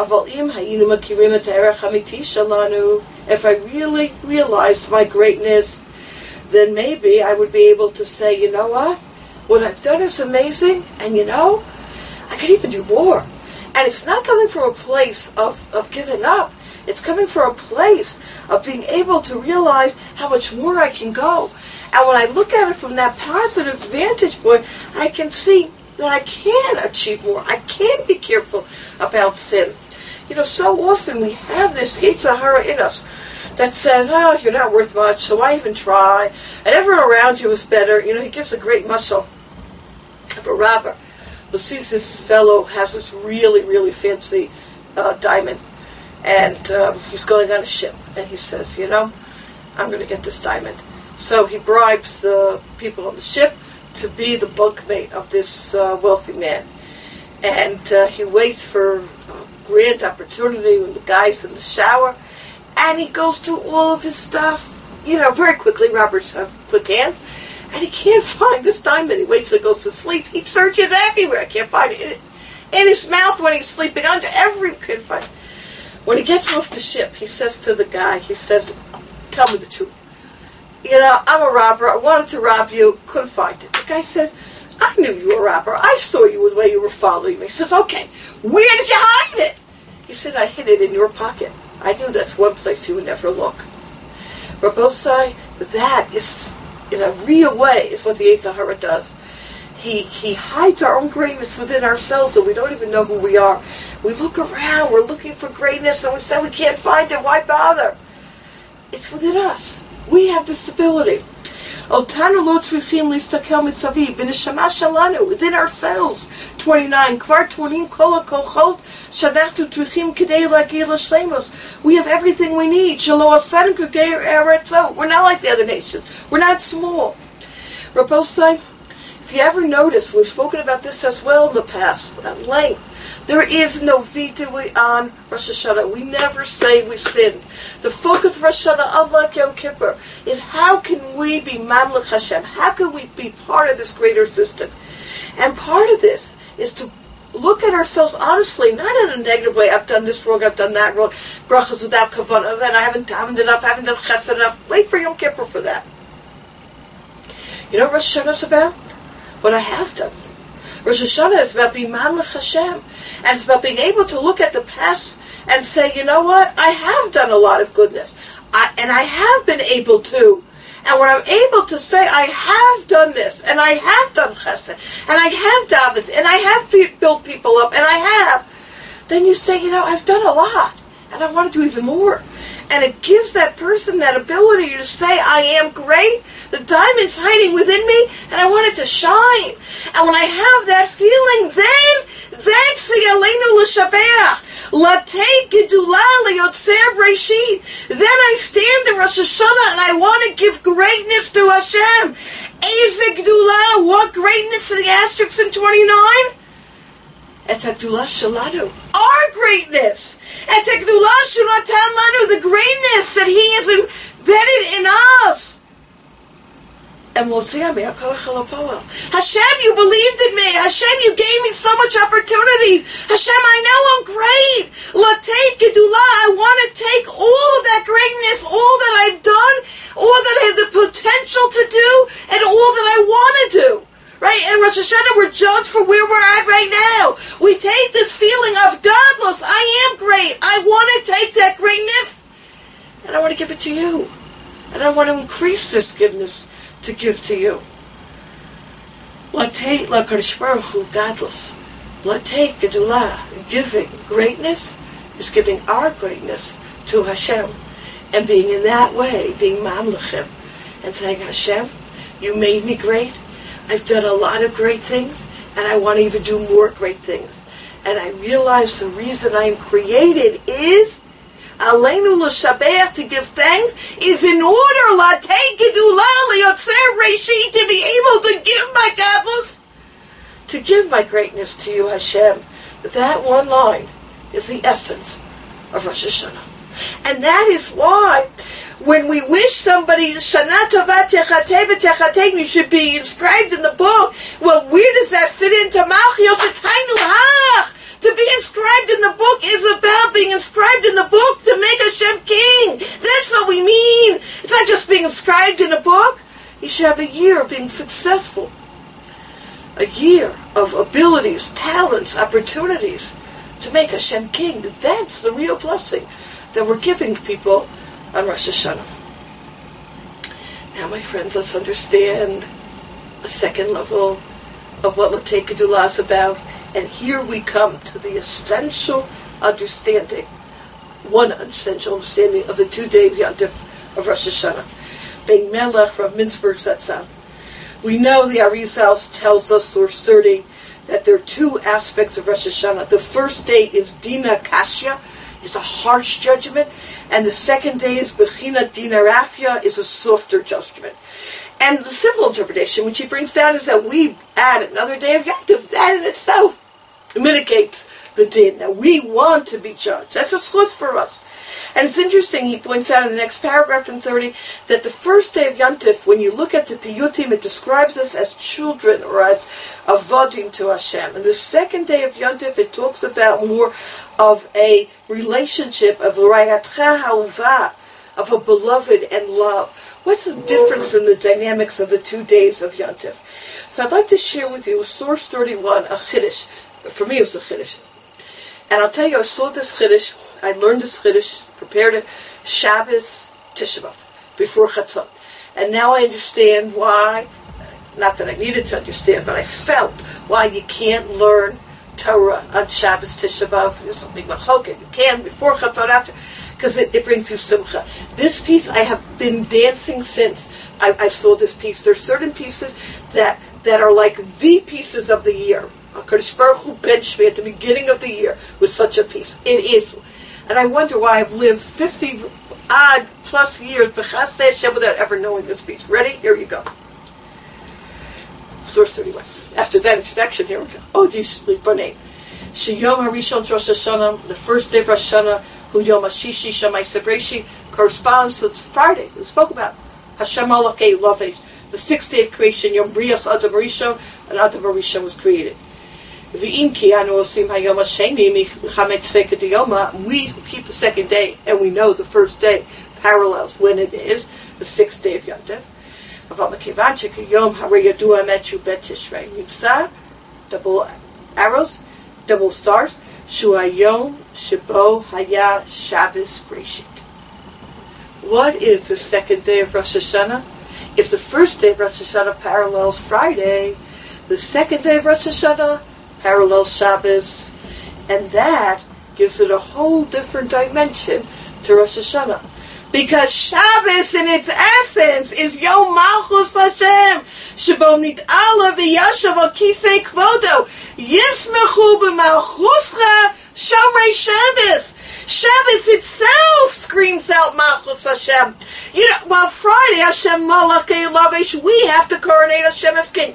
S1: If I really realized my greatness, then maybe I would be able to say, you know what? What I've done is amazing, and you know, I could even do more. And it's not coming from a place of, of giving up. It's coming from a place of being able to realize how much more I can go. And when I look at it from that positive vantage point, I can see that I can achieve more. I can be careful about sin. You know, so often we have this Yetzer Hara in us that says, oh, you're not worth much, so why even try? And everyone around you is better. You know, he gives a great mashal of a robber who sees this fellow has this really, really fancy uh, diamond. And um, he's going on a ship. And he says, you know, I'm going to get this diamond. So he bribes the people on the ship to be the bunkmate of this uh, wealthy man. And uh, he waits for a grand opportunity when the guy's in the shower, and he goes through all of his stuff, you know, very quickly. Robbers have quick hands, and he can't find this diamond. He waits till he goes to sleep. He searches everywhere. Can't find it. In his mouth when he's sleeping, under every, can't find it. When he gets off the ship, he says to the guy, he says, tell me the truth. You know, I'm a robber. I wanted to rob you. Couldn't find it. The guy says, I knew you were a robber. I saw you the way you were following me. He says, okay, where did you hide it? He said, I hid it in your pocket. I knew that's one place you would never look. Rabbosai, that is, in a real way, is what the Yetzer Hara does. He he hides our own greatness within ourselves, and we don't even know who we are. We look around, we're looking for greatness, and we say we can't find it. Why bother? It's within us. We have this ability. Within ourselves. twenty-nine. We have everything we need. We're not like the other nations. We're not small. Rabbosai, if you ever notice, we've spoken about this as well in the past at length. There is no vita on Rosh Hashanah. We never say we sin. The focus of Rosh Hashanah, unlike Yom Kippur, is how can we be Mamlech Hashem? How can we be part of this greater system? And part of this is to look at ourselves honestly, not in a negative way. I've done this wrong, I've done that wrong. Brachas without kavanah, and I haven't davened enough, I haven't done chesed enough. Wait for Yom Kippur for that. You know what Rosh Hashanah is about? What I have done. Rosh Hashanah is about being Mamlech Hashem. And it's about being able to look at the past and say, you know what? I have done a lot of goodness. I, and I have been able to. And when I'm able to say, I have done this, and I have done chesed, and I have davened, and I have built people up, and I have, then you say, you know, I've done a lot. And I want to do even more. And it gives that person that ability to say, I am great. The diamond's hiding within me, and I want it to shine. And when I have that feeling, then, then Tziyalenu l'shabeach, latei gedula liyotzer breshit. Then I stand in Rosh Hashanah, and I want to give greatness to Hashem. Eze gedula, what greatness in the asterisks in twenty-nine? et hagdula shalanu, our greatness, et hagdula shunatan lanu, the greatness that He has embedded in us. And we'll say, Hashem, you believed in me. Hashem, you gave me so much opportunity. Hashem, I know I'm great. Latei gedula, I want to take all of that greatness, all that I've done, all that I have the potential to do, and all that I want to do. Right? And Rosh Hashanah, we're judged for where we're at right now. We take this feeling of godless. I am great. I want to take that greatness, and I want to give it to you. And I want to increase this goodness to give to you. Latei LaKadosh Baruch Hu, godless. Latei gedula, giving. Greatness is giving our greatness to Hashem. And being in that way, being mamlechem. And saying, Hashem, you made me great. I've done a lot of great things. And I want to even do more great things. And I realize the reason I'm created is Aleinu l'shabeach, to give thanks, is in order latei gedula liyotzer reishi, to be able to give my godless, to give my greatness to you, Hashem. That one line is the essence of Rosh Hashanah. And that is why when we wish somebody Shana Tova Techateh v'Techateh, you should be inscribed in the book. Well, where does that fit into Malchios Etaynu Hach? To be inscribed in the book is about being inscribed in the book to make Hashem king. That's what we mean. It's not just being inscribed in a book. You should have a year of being successful. A year of abilities, talents, opportunities to make Hashem king. That's the real blessing that we're giving people on Rosh Hashanah. Now, my friends, let's understand a second level of what Latei Gedula is about. And here we come to the essential understanding, one essential understanding of the two days Yantif of Rosh Hashanah. Bein Melech, Rav Mintzberg Zatzal. We know the Arizal tells us, source thirty, that there are two aspects of Rosh Hashanah. The first day is Dina Kashya, it's a harsh judgment, and the second day is Bechina Dina Rafia, is a softer judgment. And the simple interpretation, which he brings down, is that we add another day of Yantif. That in itself mitigates the din. That we want to be judged. That's a schus for us. And it's interesting, he points out in the next paragraph in thirty, that the first day of Yantif, when you look at the Piyutim, it describes us as children, or as avodim to Hashem. And the second day of Yantif, it talks about more of a relationship of Rayatcha Ha'uva, of a beloved and love. What's the difference in the dynamics of the two days of Yantif? So I'd like to share with you source thirty-one, a chiddush. For me, it was a chiddush. And I'll tell you, I saw this chiddush, I learned this chiddush, prepared it, Shabbos Tisha B'Av, before Chatzot. And now I understand why, not that I needed to understand, but I felt why you can't learn Torah on Shabbos Tisha B'Av. There's something machoket. You can before Chatzot, after, because it, it brings you simcha. This piece, I have been dancing since I, I saw this piece. There are certain pieces that, that are like the pieces of the year. HaKadosh Baruch Hu benched me at the beginning of the year with such a piece. It is. And I wonder why I've lived fifty odd plus years b'chasdei Hashem without ever knowing this piece. Ready? Here you go. Source thirty-one. After that introduction, here we go. Oh, geez, Bonnet. Sheyom HaRishon Rosh Hashanah, the first day of Rosh Hashanah, Hu Yom HaShishi Shammai Sabreshi, corresponds to Friday. We spoke about Hashem Alakei Lavesh, the sixth day of creation, Yom Brias Adam Rishon, and Adam Rishon was created. We who keep the second day, and we know the first day parallels when it is the sixth day of Yantif. Double arrows, double stars. Shuayom Shabo Haya Shabbos Breshit. What is the second day of Rosh Hashanah? If the first day of Rosh Hashanah parallels Friday, the second day of Rosh Hashanah parallel Shabbos, and that gives it a whole different dimension to Rosh Hashanah. Because Shabbos in its essence is Yom Malchus Hashem, Shebo Nit'ala V'Yashav Al Kisei Kvodo, Yismechu B'Malchuscha Shomrei Shabbos. Shabbos itself screams out Malchus Hashem. You know, while Friday Hashem Malachei Lavesh, we have to coronate Hashem as king.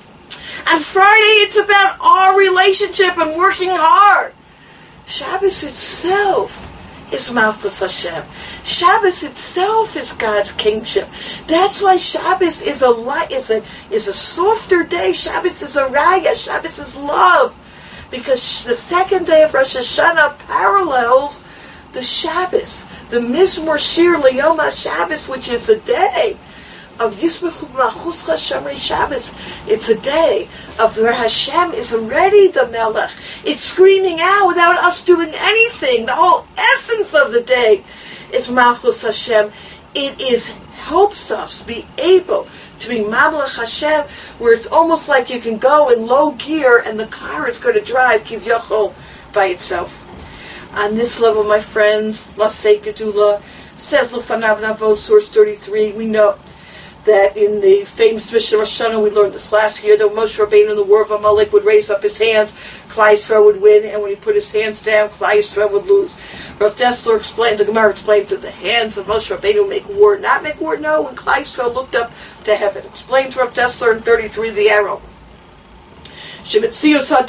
S1: And Friday, it's about our relationship and working hard. Shabbos itself is Malchus Hashem. Shabbos itself is God's kingship. That's why Shabbos is a light, is a is a softer day. Shabbos is a raya. Shabbos is love, because the second day of Rosh Hashanah parallels the Shabbos, the Mizmor Shir L'Yom HaShabbos, which is a day of Yisbechu Malchuscha Shamrei Shabbos. It's a day of where Hashem is already the Melech. It's screaming out without us doing anything. The whole essence of the day is Malchus Hashem. It is helps us be able to be Mamlech Hashem, where it's almost like you can go in low gear and the car is going to drive Kivyachol by itself. On this level, my friends, Lasei Gedula says L'fanav Navot, source thirty-three, we know that in the famous Mishnah Rosh Hashanah, we learned this last year, that Moshe Rabbeinu in the war of Amalek would raise up his hands, Klal Yisrael would win, and when he put his hands down, Klal Yisrael would lose. Rav Dessler explained, the Gemara explains that the hands of Moshe Rabbeinu make war, not make war, no, when Klal Yisrael looked up to heaven. Explains Rav Dessler in thirty-three, the arrow. We are surrounded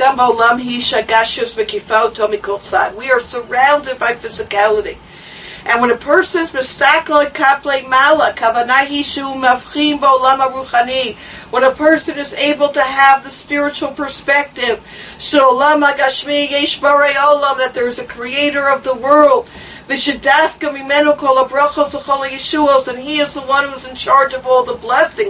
S1: by physicality. And when a person is mistakle kaple mala, kavanahi shu mavchim bo'olam haruchani, when a person is able to have the spiritual perspective, she'olam hagashmi yesh borei olam, that there is a creator of the world, v'shedafka mimenu kol habrachos v'chol hayeshuos, and he is the one who is in charge of all the blessings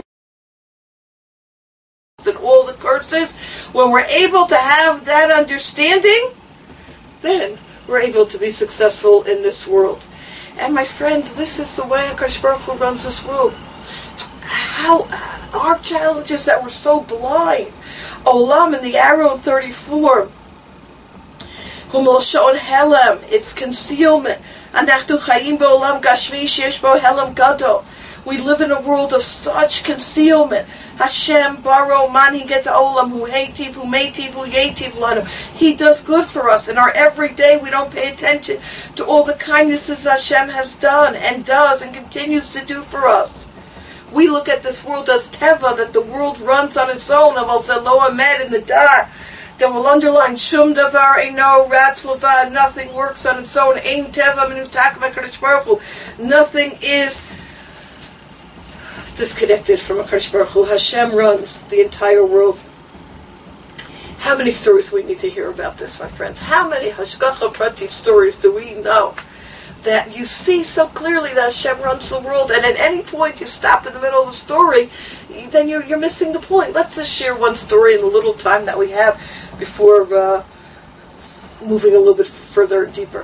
S1: and all the curses. When we're able to have that understanding, then we're able to be successful in this world. And my friends, this is the way HaKadosh Baruch Hu runs this world. How our challenges that we're so blind. Olam in the arrow thirty-four. Humol helem, it's concealment. Anachtu chayim be'olam gashmi sheyesh bo helem gadol. We live in a world of such concealment. Hashem baro mani get olam hu heitiv hu meitiv hu yetiv lanu. He does good for us. In our everyday, we don't pay attention to all the kindnesses Hashem has done and does and continues to do for us. We look at this world as teva, that the world runs on its own. Aval zelo amed in the dar. That will underline shum davar eino ratz levad. Nothing works on its own. Ein teva menutak v'kadosh baruch hu. Nothing is disconnected from HaKadosh Baruch Hu. Hashem runs the entire world. How many stories we need to hear about this, my friends? How many Hashgacha Prativ stories do we know that you see so clearly that Hashem runs the world, and at any point you stop in the middle of the story, then you're, you're missing the point. Let's just share one story in the little time that we have before uh, moving a little bit further and deeper.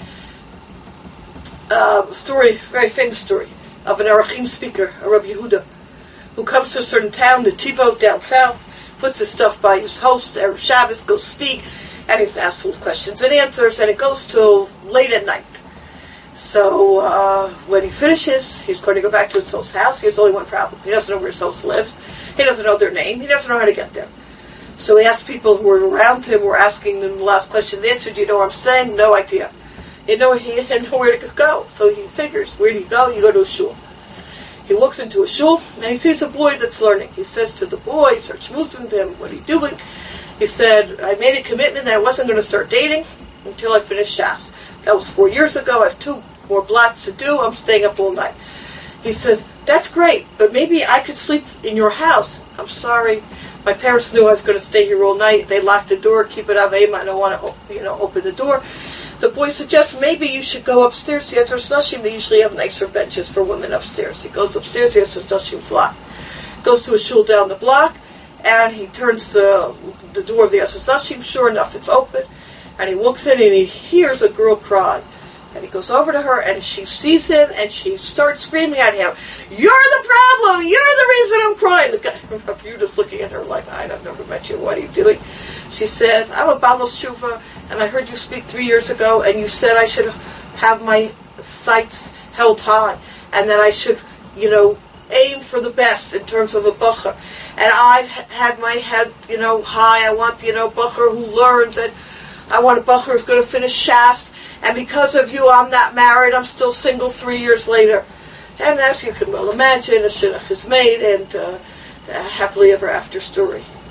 S1: Uh, story, very famous story, of an Arachim speaker, a Rabbi Yehuda, who comes to a certain town, the Tivot down south, puts his stuff by his host, Erev Shabbos, goes speak, and he's asked questions and answers, and it goes till late at night. So uh, when he finishes, he's going to go back to his host's house. He has only one problem. He doesn't know where his host lives. He doesn't know their name. He doesn't know how to get there. So he asks people who were around him, were asking them the last question and answer, do you know what I'm saying? No idea. You know, he didn't know where to go. So he figures, where do you go? You go to a shul. He walks into a shul, and he sees a boy that's learning. He says to the boy, he starts moving with him, what are you doing? He said, I made a commitment that I wasn't going to start dating until I finished Shas. That was four years ago. I have two more blocks to do. I'm staying up all night. He says, that's great, but maybe I could sleep in your house. I'm sorry. My parents knew I was going to stay here all night. They locked the door, keep it avema. I don't want to, you know, open the door. The boy suggests maybe you should go upstairs to Yetzer Nashim. They usually have nicer benches for women upstairs. He goes upstairs to Yetzer Nashim flock. Goes to a shul down the block, and he turns the, the door of the Yetzer Nashim. Sure enough, it's open. And he walks in, and he hears a girl cry. And he goes over to her, and she sees him, and she starts screaming at him, you're the problem! You're the reason I'm crying! The guy, you're just looking at her like, I've never met you, what are you doing? She says, I'm a Balas Tshuva, and I heard you speak three years ago, and you said I should have my sights held high, and that I should, you know, aim for the best in terms of a bacher. And I've had my head, you know, high. I want, you know, bacher who learns, and I want a bacher who's going to finish Shas, and because of you, I'm not married. I'm still single three years later. And as you can well imagine, a shidduch is made, and uh, a happily ever after story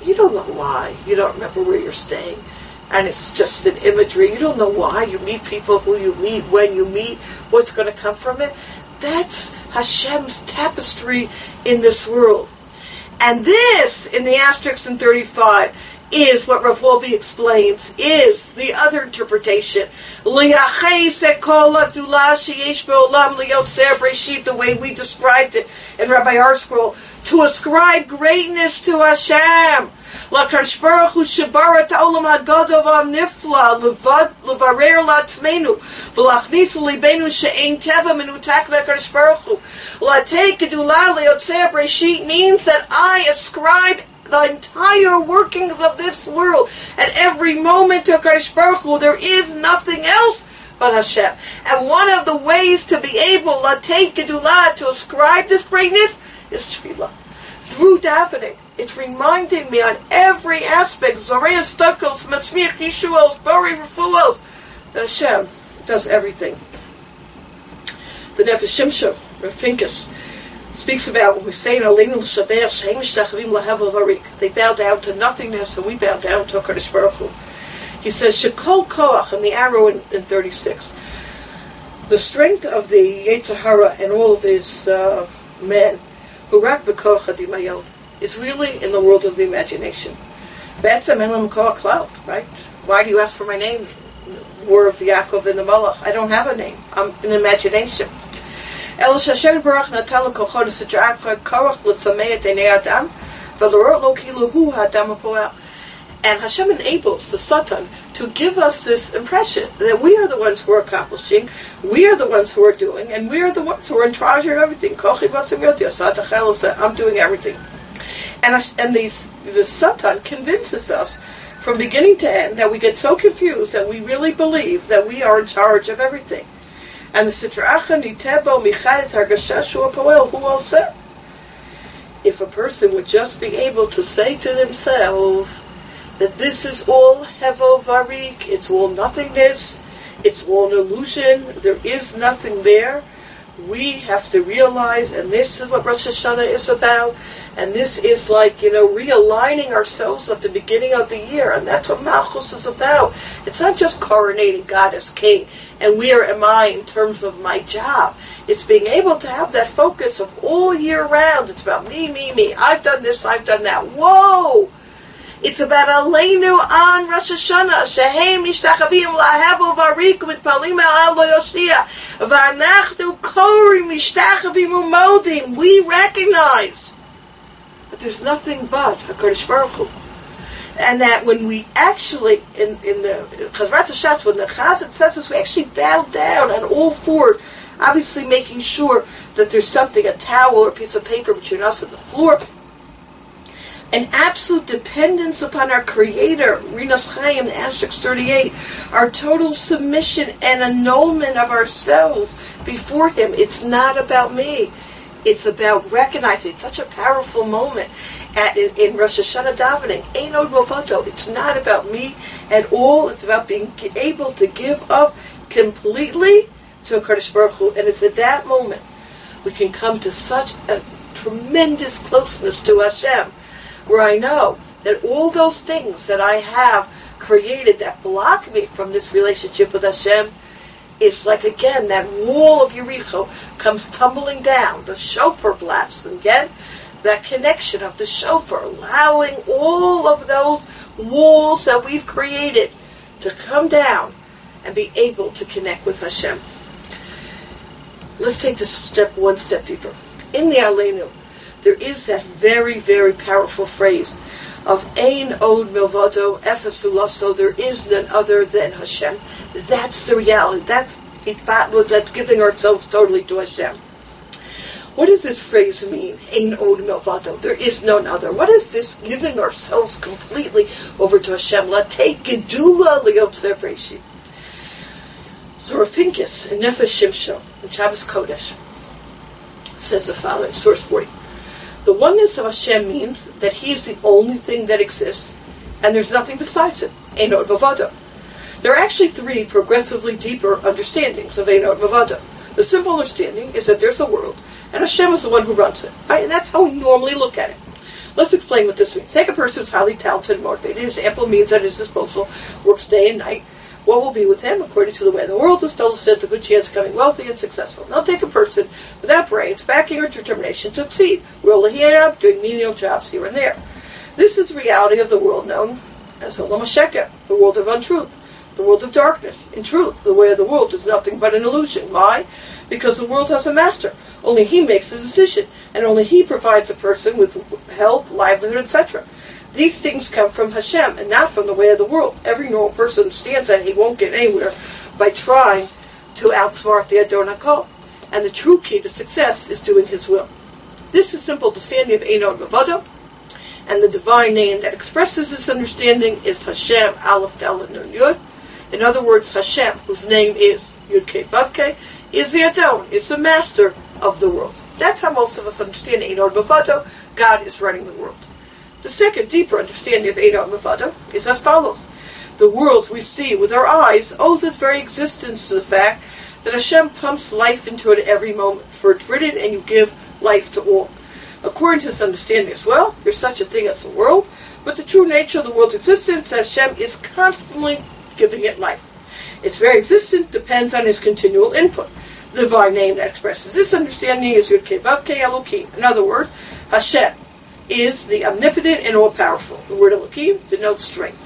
S1: You don't know why. You don't remember where you're staying. And it's just an imagery. You don't know why you meet people, who you meet, when you meet, what's going to come from it. That's Hashem's tapestry in this world. And this, in the asterisk in thirty-five, is what Rav Wolbe explains, is the other interpretation. The way we described it in Rabbi ArtScroll, to ascribe greatness to Hashem. LaKadosh Baruch Hu shebara ta'olam hagadav ha'nifla levarer la'atzmeinu v'lachnisu libeinu she'ein teva menutak LaKadosh Baruch Hu la'tei gedula leyotzei Breshit means that I ascribe the entire workings of this world at every moment to HaKadosh Baruch Hu. There is nothing else but Hashem. And one of the ways to be able la'tei gedula, to ascribe this greatness, is tefillah, through davening. It's reminding me on every aspect, Zorei Stukos, Matzmiach Yishuos, Bori Refuos, that Hashem does everything. The Nefesh Shimshon, Rav Pinkus, speaks about when we say in Aleinu L'Shaber, Shehem Mishtachavim Lahevel Varik, they bow down to nothingness and we bow down to HaKadosh Baruch Hu. He says, Shekol Koach, and the arrow in, in thirty-six, the strength of the Yetzer Hara and all of his uh, men, Hurak B'Koach HaDimayon, is really in the world of the imagination. Be'etzem en lam koach klal, right? Why do you ask for my name? War of Yaakov and the Malach. I don't have a name. I'm in imagination. El Hashem Baruch Natan l'kochot es'drach koach l'samei et einei adam v'lorot lo kilu hu ha'adam ha'poel. And Hashem enables the Satan to give us this impression that we are the ones who are accomplishing, we are the ones who are doing, and we are the ones who are in charge of everything. I'm doing everything. And, and the, the Satan convinces us from beginning to end that we get so confused that we really believe that we are in charge of everything. And the Sitra Achra Nitebo Michadet Hargashashu Poel Hu Oseh. If a person would just be able to say to themselves that this is all Hevel Varik, it's all nothingness, it's all an illusion, there is nothing there, we have to realize, and this is what Rosh Hashanah is about, and this is like, you know, realigning ourselves at the beginning of the year, and that's what Malchus is about. It's not just coronating God as king, and where am I in terms of my job. It's being able to have that focus of all year round. It's about me, me, me. I've done this, I've done that. Whoa! It's about Aleinu on Rosh Hashanah. Shehem mishtachavim lahevel variku mitpalim el lo yoshia. V'anachnu korim mishtachavim umodim. We recognize that there's nothing but HaKadosh Baruch Hu. And that when we actually, in, in the Chazrat HaShatz, when the Chazan says this, we actually bow down on all fours, obviously making sure that there's something, a towel or a piece of paper between us and the floor. An absolute dependence upon our Creator, Rinas Chaim, the asterisk thirty-eight, our total submission and annulment of ourselves before Him. It's not about me. It's about recognizing. It's such a powerful moment at, in, in Rosh Hashanah davening. Ein od milvato. It's not about me at all. It's about being able to give up completely to HaKadosh Baruch Hu. And it's at that moment we can come to such a tremendous closeness to Hashem, where I know that all those things that I have created that block me from this relationship with Hashem is like, again, that wall of Yericho comes tumbling down. The shofar blasts, and again, that connection of the shofar, allowing all of those walls that we've created to come down and be able to connect with Hashem. Let's take this step one step deeper. In the Aleinu, there is that very, very powerful phrase of Ein od milvado efes ulaso. There is none other than Hashem. That's the reality. That's itbatlut. That's giving ourselves totally to Hashem. What does this phrase mean? Ein od milvado. There is none other. What is this giving ourselves completely over to Hashem? Latei gedula liyotzei Breshit. So Rav Pinkus in Nefesh Shimshon in Shabbos Kodesh says the following, source forty. The oneness of Hashem means that He is the only thing that exists, and there's nothing besides Him. Ein od milvado. There are actually three progressively deeper understandings of Ein od milvado. The simple understanding is that there's a world, and Hashem is the one who runs it. Right? And that's how we normally look at it. Let's explain what this means. Take a person who's highly talented and motivated, has ample means at his disposal, works day and night. What will be with him, according to the way of the world, is still stands a good chance of becoming wealthy and successful. Now take a person without brains, backing, or determination to succeed. Roll a hand up, doing menial jobs here and there. This is the reality of the world known as Olam HaSheker, the world of untruth, the world of darkness. In truth, the way of the world is nothing but an illusion. Why? Because the world has a master. Only he makes the decision, and only he provides a person with health, livelihood, et cetera. These things come from Hashem and not from the way of the world. Every normal person understands that he won't get anywhere by trying to outsmart the Adon HaKol. And the true key to success is doing his will. This is simple understanding of Ein Od Milvado, and the divine name that expresses this understanding is Hashem, Aleph, Dalet, Nun, Yud. In other words, Hashem, whose name is Yud Kei Vav Kei, is the Adon, is the master of the world. That's how most of us understand Ein Od Milvado. God is running the world. The second, deeper understanding of Ein Od Milvado is as follows. The world we see with our eyes owes its very existence to the fact that Hashem pumps life into it at every moment, for it's written, and you give life to all. According to this understanding as well, there's such a thing as the world, but the true nature of the world's existence, Hashem is constantly giving it life. Its very existence depends on his continual input. The divine name that expresses this understanding is Yud Kei Vav Kei Elokim. In other words, Hashem is the omnipotent and all-powerful. The word Elokim denotes strength.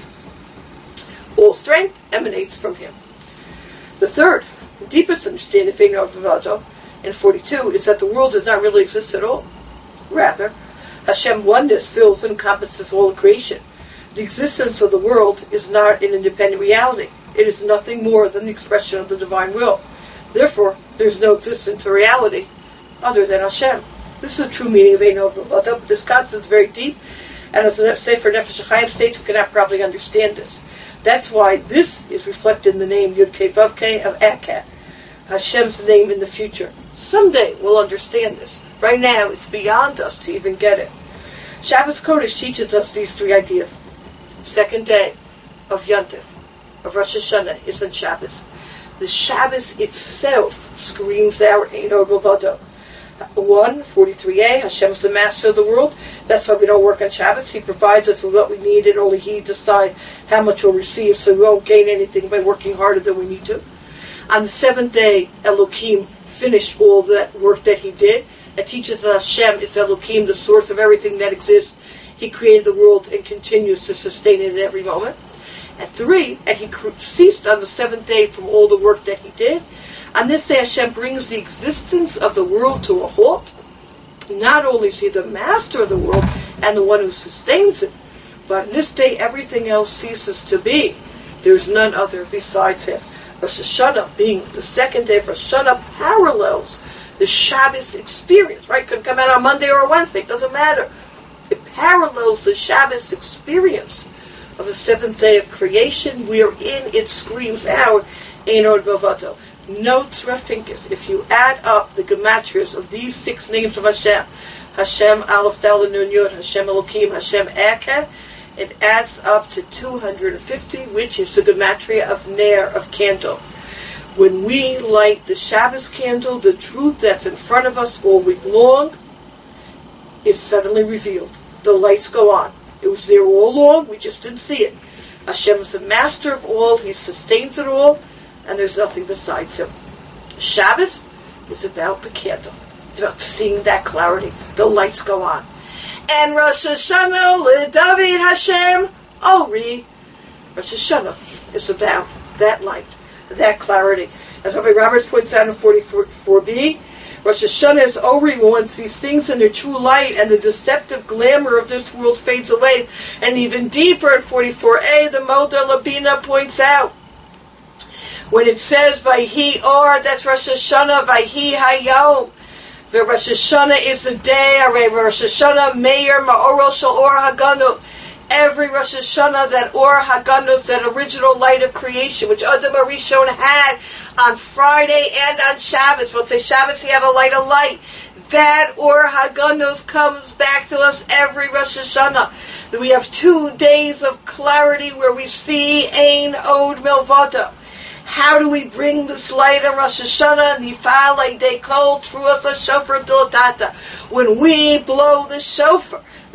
S1: All strength emanates from him. The third, the deepest understanding of Ein Od Milvado in forty-two is that the world does not really exist at all. Rather, Hashem oneness fills and encompasses all of creation. The existence of the world is not an independent reality. It is nothing more than the expression of the divine will. Therefore, there is no existence or reality other than Hashem. This is the true meaning of Ein Od Milvado, but this concept is very deep, and as the Sefer Nefesh HaChaim states, we cannot probably understand this. That's why this is reflected in the name Yud Kei Vav Kei of Akkad, Hashem's name in the future. Someday we'll understand this. Right now, it's beyond us to even get it. Shabbos Kodesh teaches us these three ideas. Second day of Yontif, of Rosh Hashanah, is on Shabbos. The Shabbos itself screams out Ein Od Milvado. one, forty-three a, Hashem is the master of the world. That's why we don't work on Shabbos. He provides us with what we need, and only he decides how much we'll receive, so we won't gain anything by working harder than we need to. On the seventh day, Elokim finished all that work that he did. It teaches us Hashem is Elokim, the source of everything that exists. He created the world and continues to sustain it at every moment. And three, and he ceased on the seventh day from all the work that he did. On this day, Hashem brings the existence of the world to a halt. Not only is he the master of the world and the one who sustains it, but on this day, everything else ceases to be. There's none other besides him. Rosh Hashanah, being the second day of Rosh Hashanah, parallels the Shabbos experience, right? Could come out on Monday or Wednesday, it doesn't matter. It parallels the Shabbos experience of the seventh day of creation, wherein it screams out Ein Od Milvado. Notes Rav Pincus, if you add up the gematrias of these six names of Hashem, Hashem, Aleph, Dalet, Nun, Yud, Hashem Elokim, Hashem Akkad, it adds up to two hundred fifty, which is the gematria of Ner, of candle. When we light the Shabbos candle, the truth that's in front of us all week long is suddenly revealed. The lights go on. It was there all along, we just didn't see it. Hashem is the master of all, he sustains it all, and there's nothing besides him. Shabbos is about the candle. It's about seeing that clarity. The lights go on. And Rosh Hashanah LeDavid Hashem Ori. Rosh Hashanah is about that light, that clarity. As Rabbi Roberts points out in forty-four b, Rosh Hashanah is Ori once these things in their true light and the deceptive glamour of this world fades away. And even deeper in forty-four a, the Moda Labina points out, when it says Vayhi Or, that's Rosh Hashanah, Vayhi Hayom. The Rosh Hashanah is the day, Rosh Hashanah Meir Ma'orel Shel Or Haganu. Every Rosh Hashanah, that Or Haganus, that original light of creation, which Adam Arishon had on Friday and on Shabbos. We'll say Shabbos he had a light of light. That Or Haganus comes back to us every Rosh Hashanah. Then we have two days of clarity where we see Ein Od Milvado. How do we bring this light on Rosh Hashanah? Nifalei de kol truas shofar dilatata. When we blow the shofar,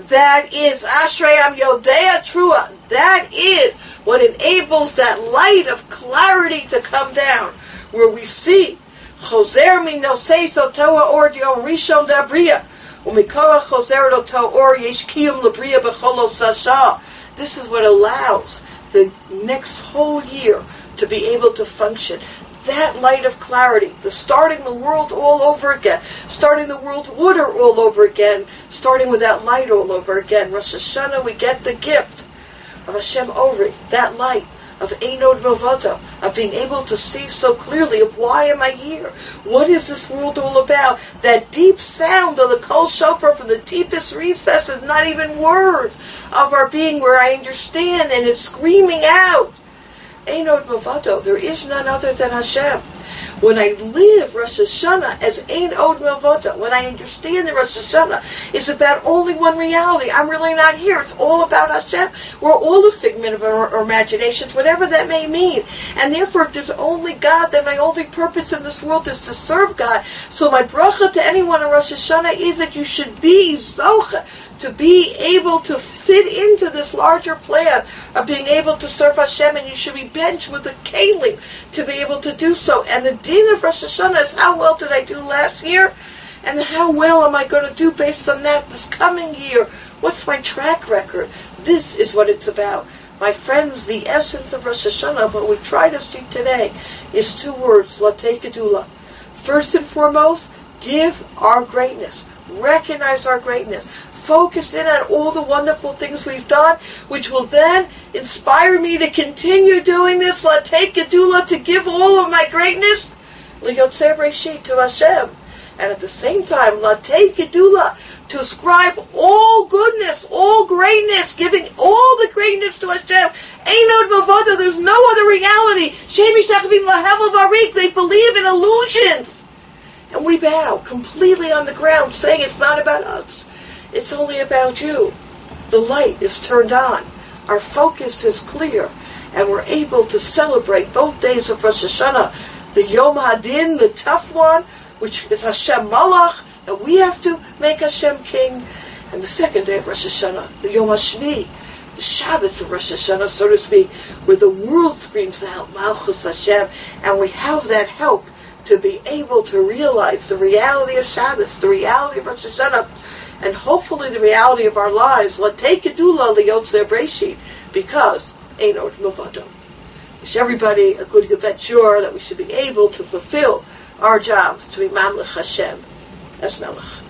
S1: That is Ashrei Am Yodea Trua. That is what enables that light of clarity to come down, where we see Choser mi nosei sotoa or diom rishon dabria umikora choser loto or yesh kiyum labria b'cholo sasha. This is what allows the next whole year to be able to function. That light of clarity, the starting the world all over again, starting the world's water all over again, starting with that light all over again. Rosh Hashanah, we get the gift of Hashem Ori, that light of Ein Od Milvado, of being able to see so clearly of why am I here? What is this world all about? That deep sound of the Kol Shofar from the deepest recesses, not even words of our being, where I understand and it's screaming out. Ein Od Milvado, there is none other than Hashem. When I live Rosh Hashanah as Ein Od Milvado, when I understand that Rosh Hashanah is about only one reality, I'm really not here. It's all about Hashem. We're all a figment of our, our imaginations, whatever that may mean. And therefore, if there's only God, then my only purpose in this world is to serve God. So my bracha to anyone in Rosh Hashanah is that you should be zocha, to be able to fit into this larger plan of being able to serve Hashem, and you should be benched with a kelim to be able to do so. And the din of Rosh Hashanah is how well did I do last year, and how well am I going to do based on that this coming year? What's my track record? This is what it's about. My friends, the essence of Rosh Hashanah, what we try to see today, is two words, Latei Gedula. First and foremost, give our greatness. Recognize our greatness. Focus in on all the wonderful things we've done, which will then inspire me to continue doing this. Latei Gedula, to give all of my greatness, L'Yotzei Breshit, to Hashem. And at the same time, Latei Gedula, to ascribe all goodness, all greatness, giving all the greatness to Hashem. Ein Od Milvado, there's no other reality. Shem Yishtachvim Lahevel Varik, they believe in illusions. And we bow completely on the ground, saying it's not about us. It's only about you. The light is turned on. Our focus is clear. And we're able to celebrate both days of Rosh Hashanah. The Yom Hadin, the tough one, which is Hashem Malach, and we have to make Hashem King. And the second day of Rosh Hashanah, the Yom HaShvi, the Shabbos of Rosh Hashanah, so to speak, where the world screams out, Malchus Hashem, and we have that help to be able to realize the reality of Shabbos, the reality of Rosh Hashanah, and hopefully the reality of our lives. Latei Gedula L'Yotzei Breshit, because Ein Od Milvado. Wish everybody a good Yeved Shur, that we should be able to fulfill our jobs to be Mamlech Hashem as Melech.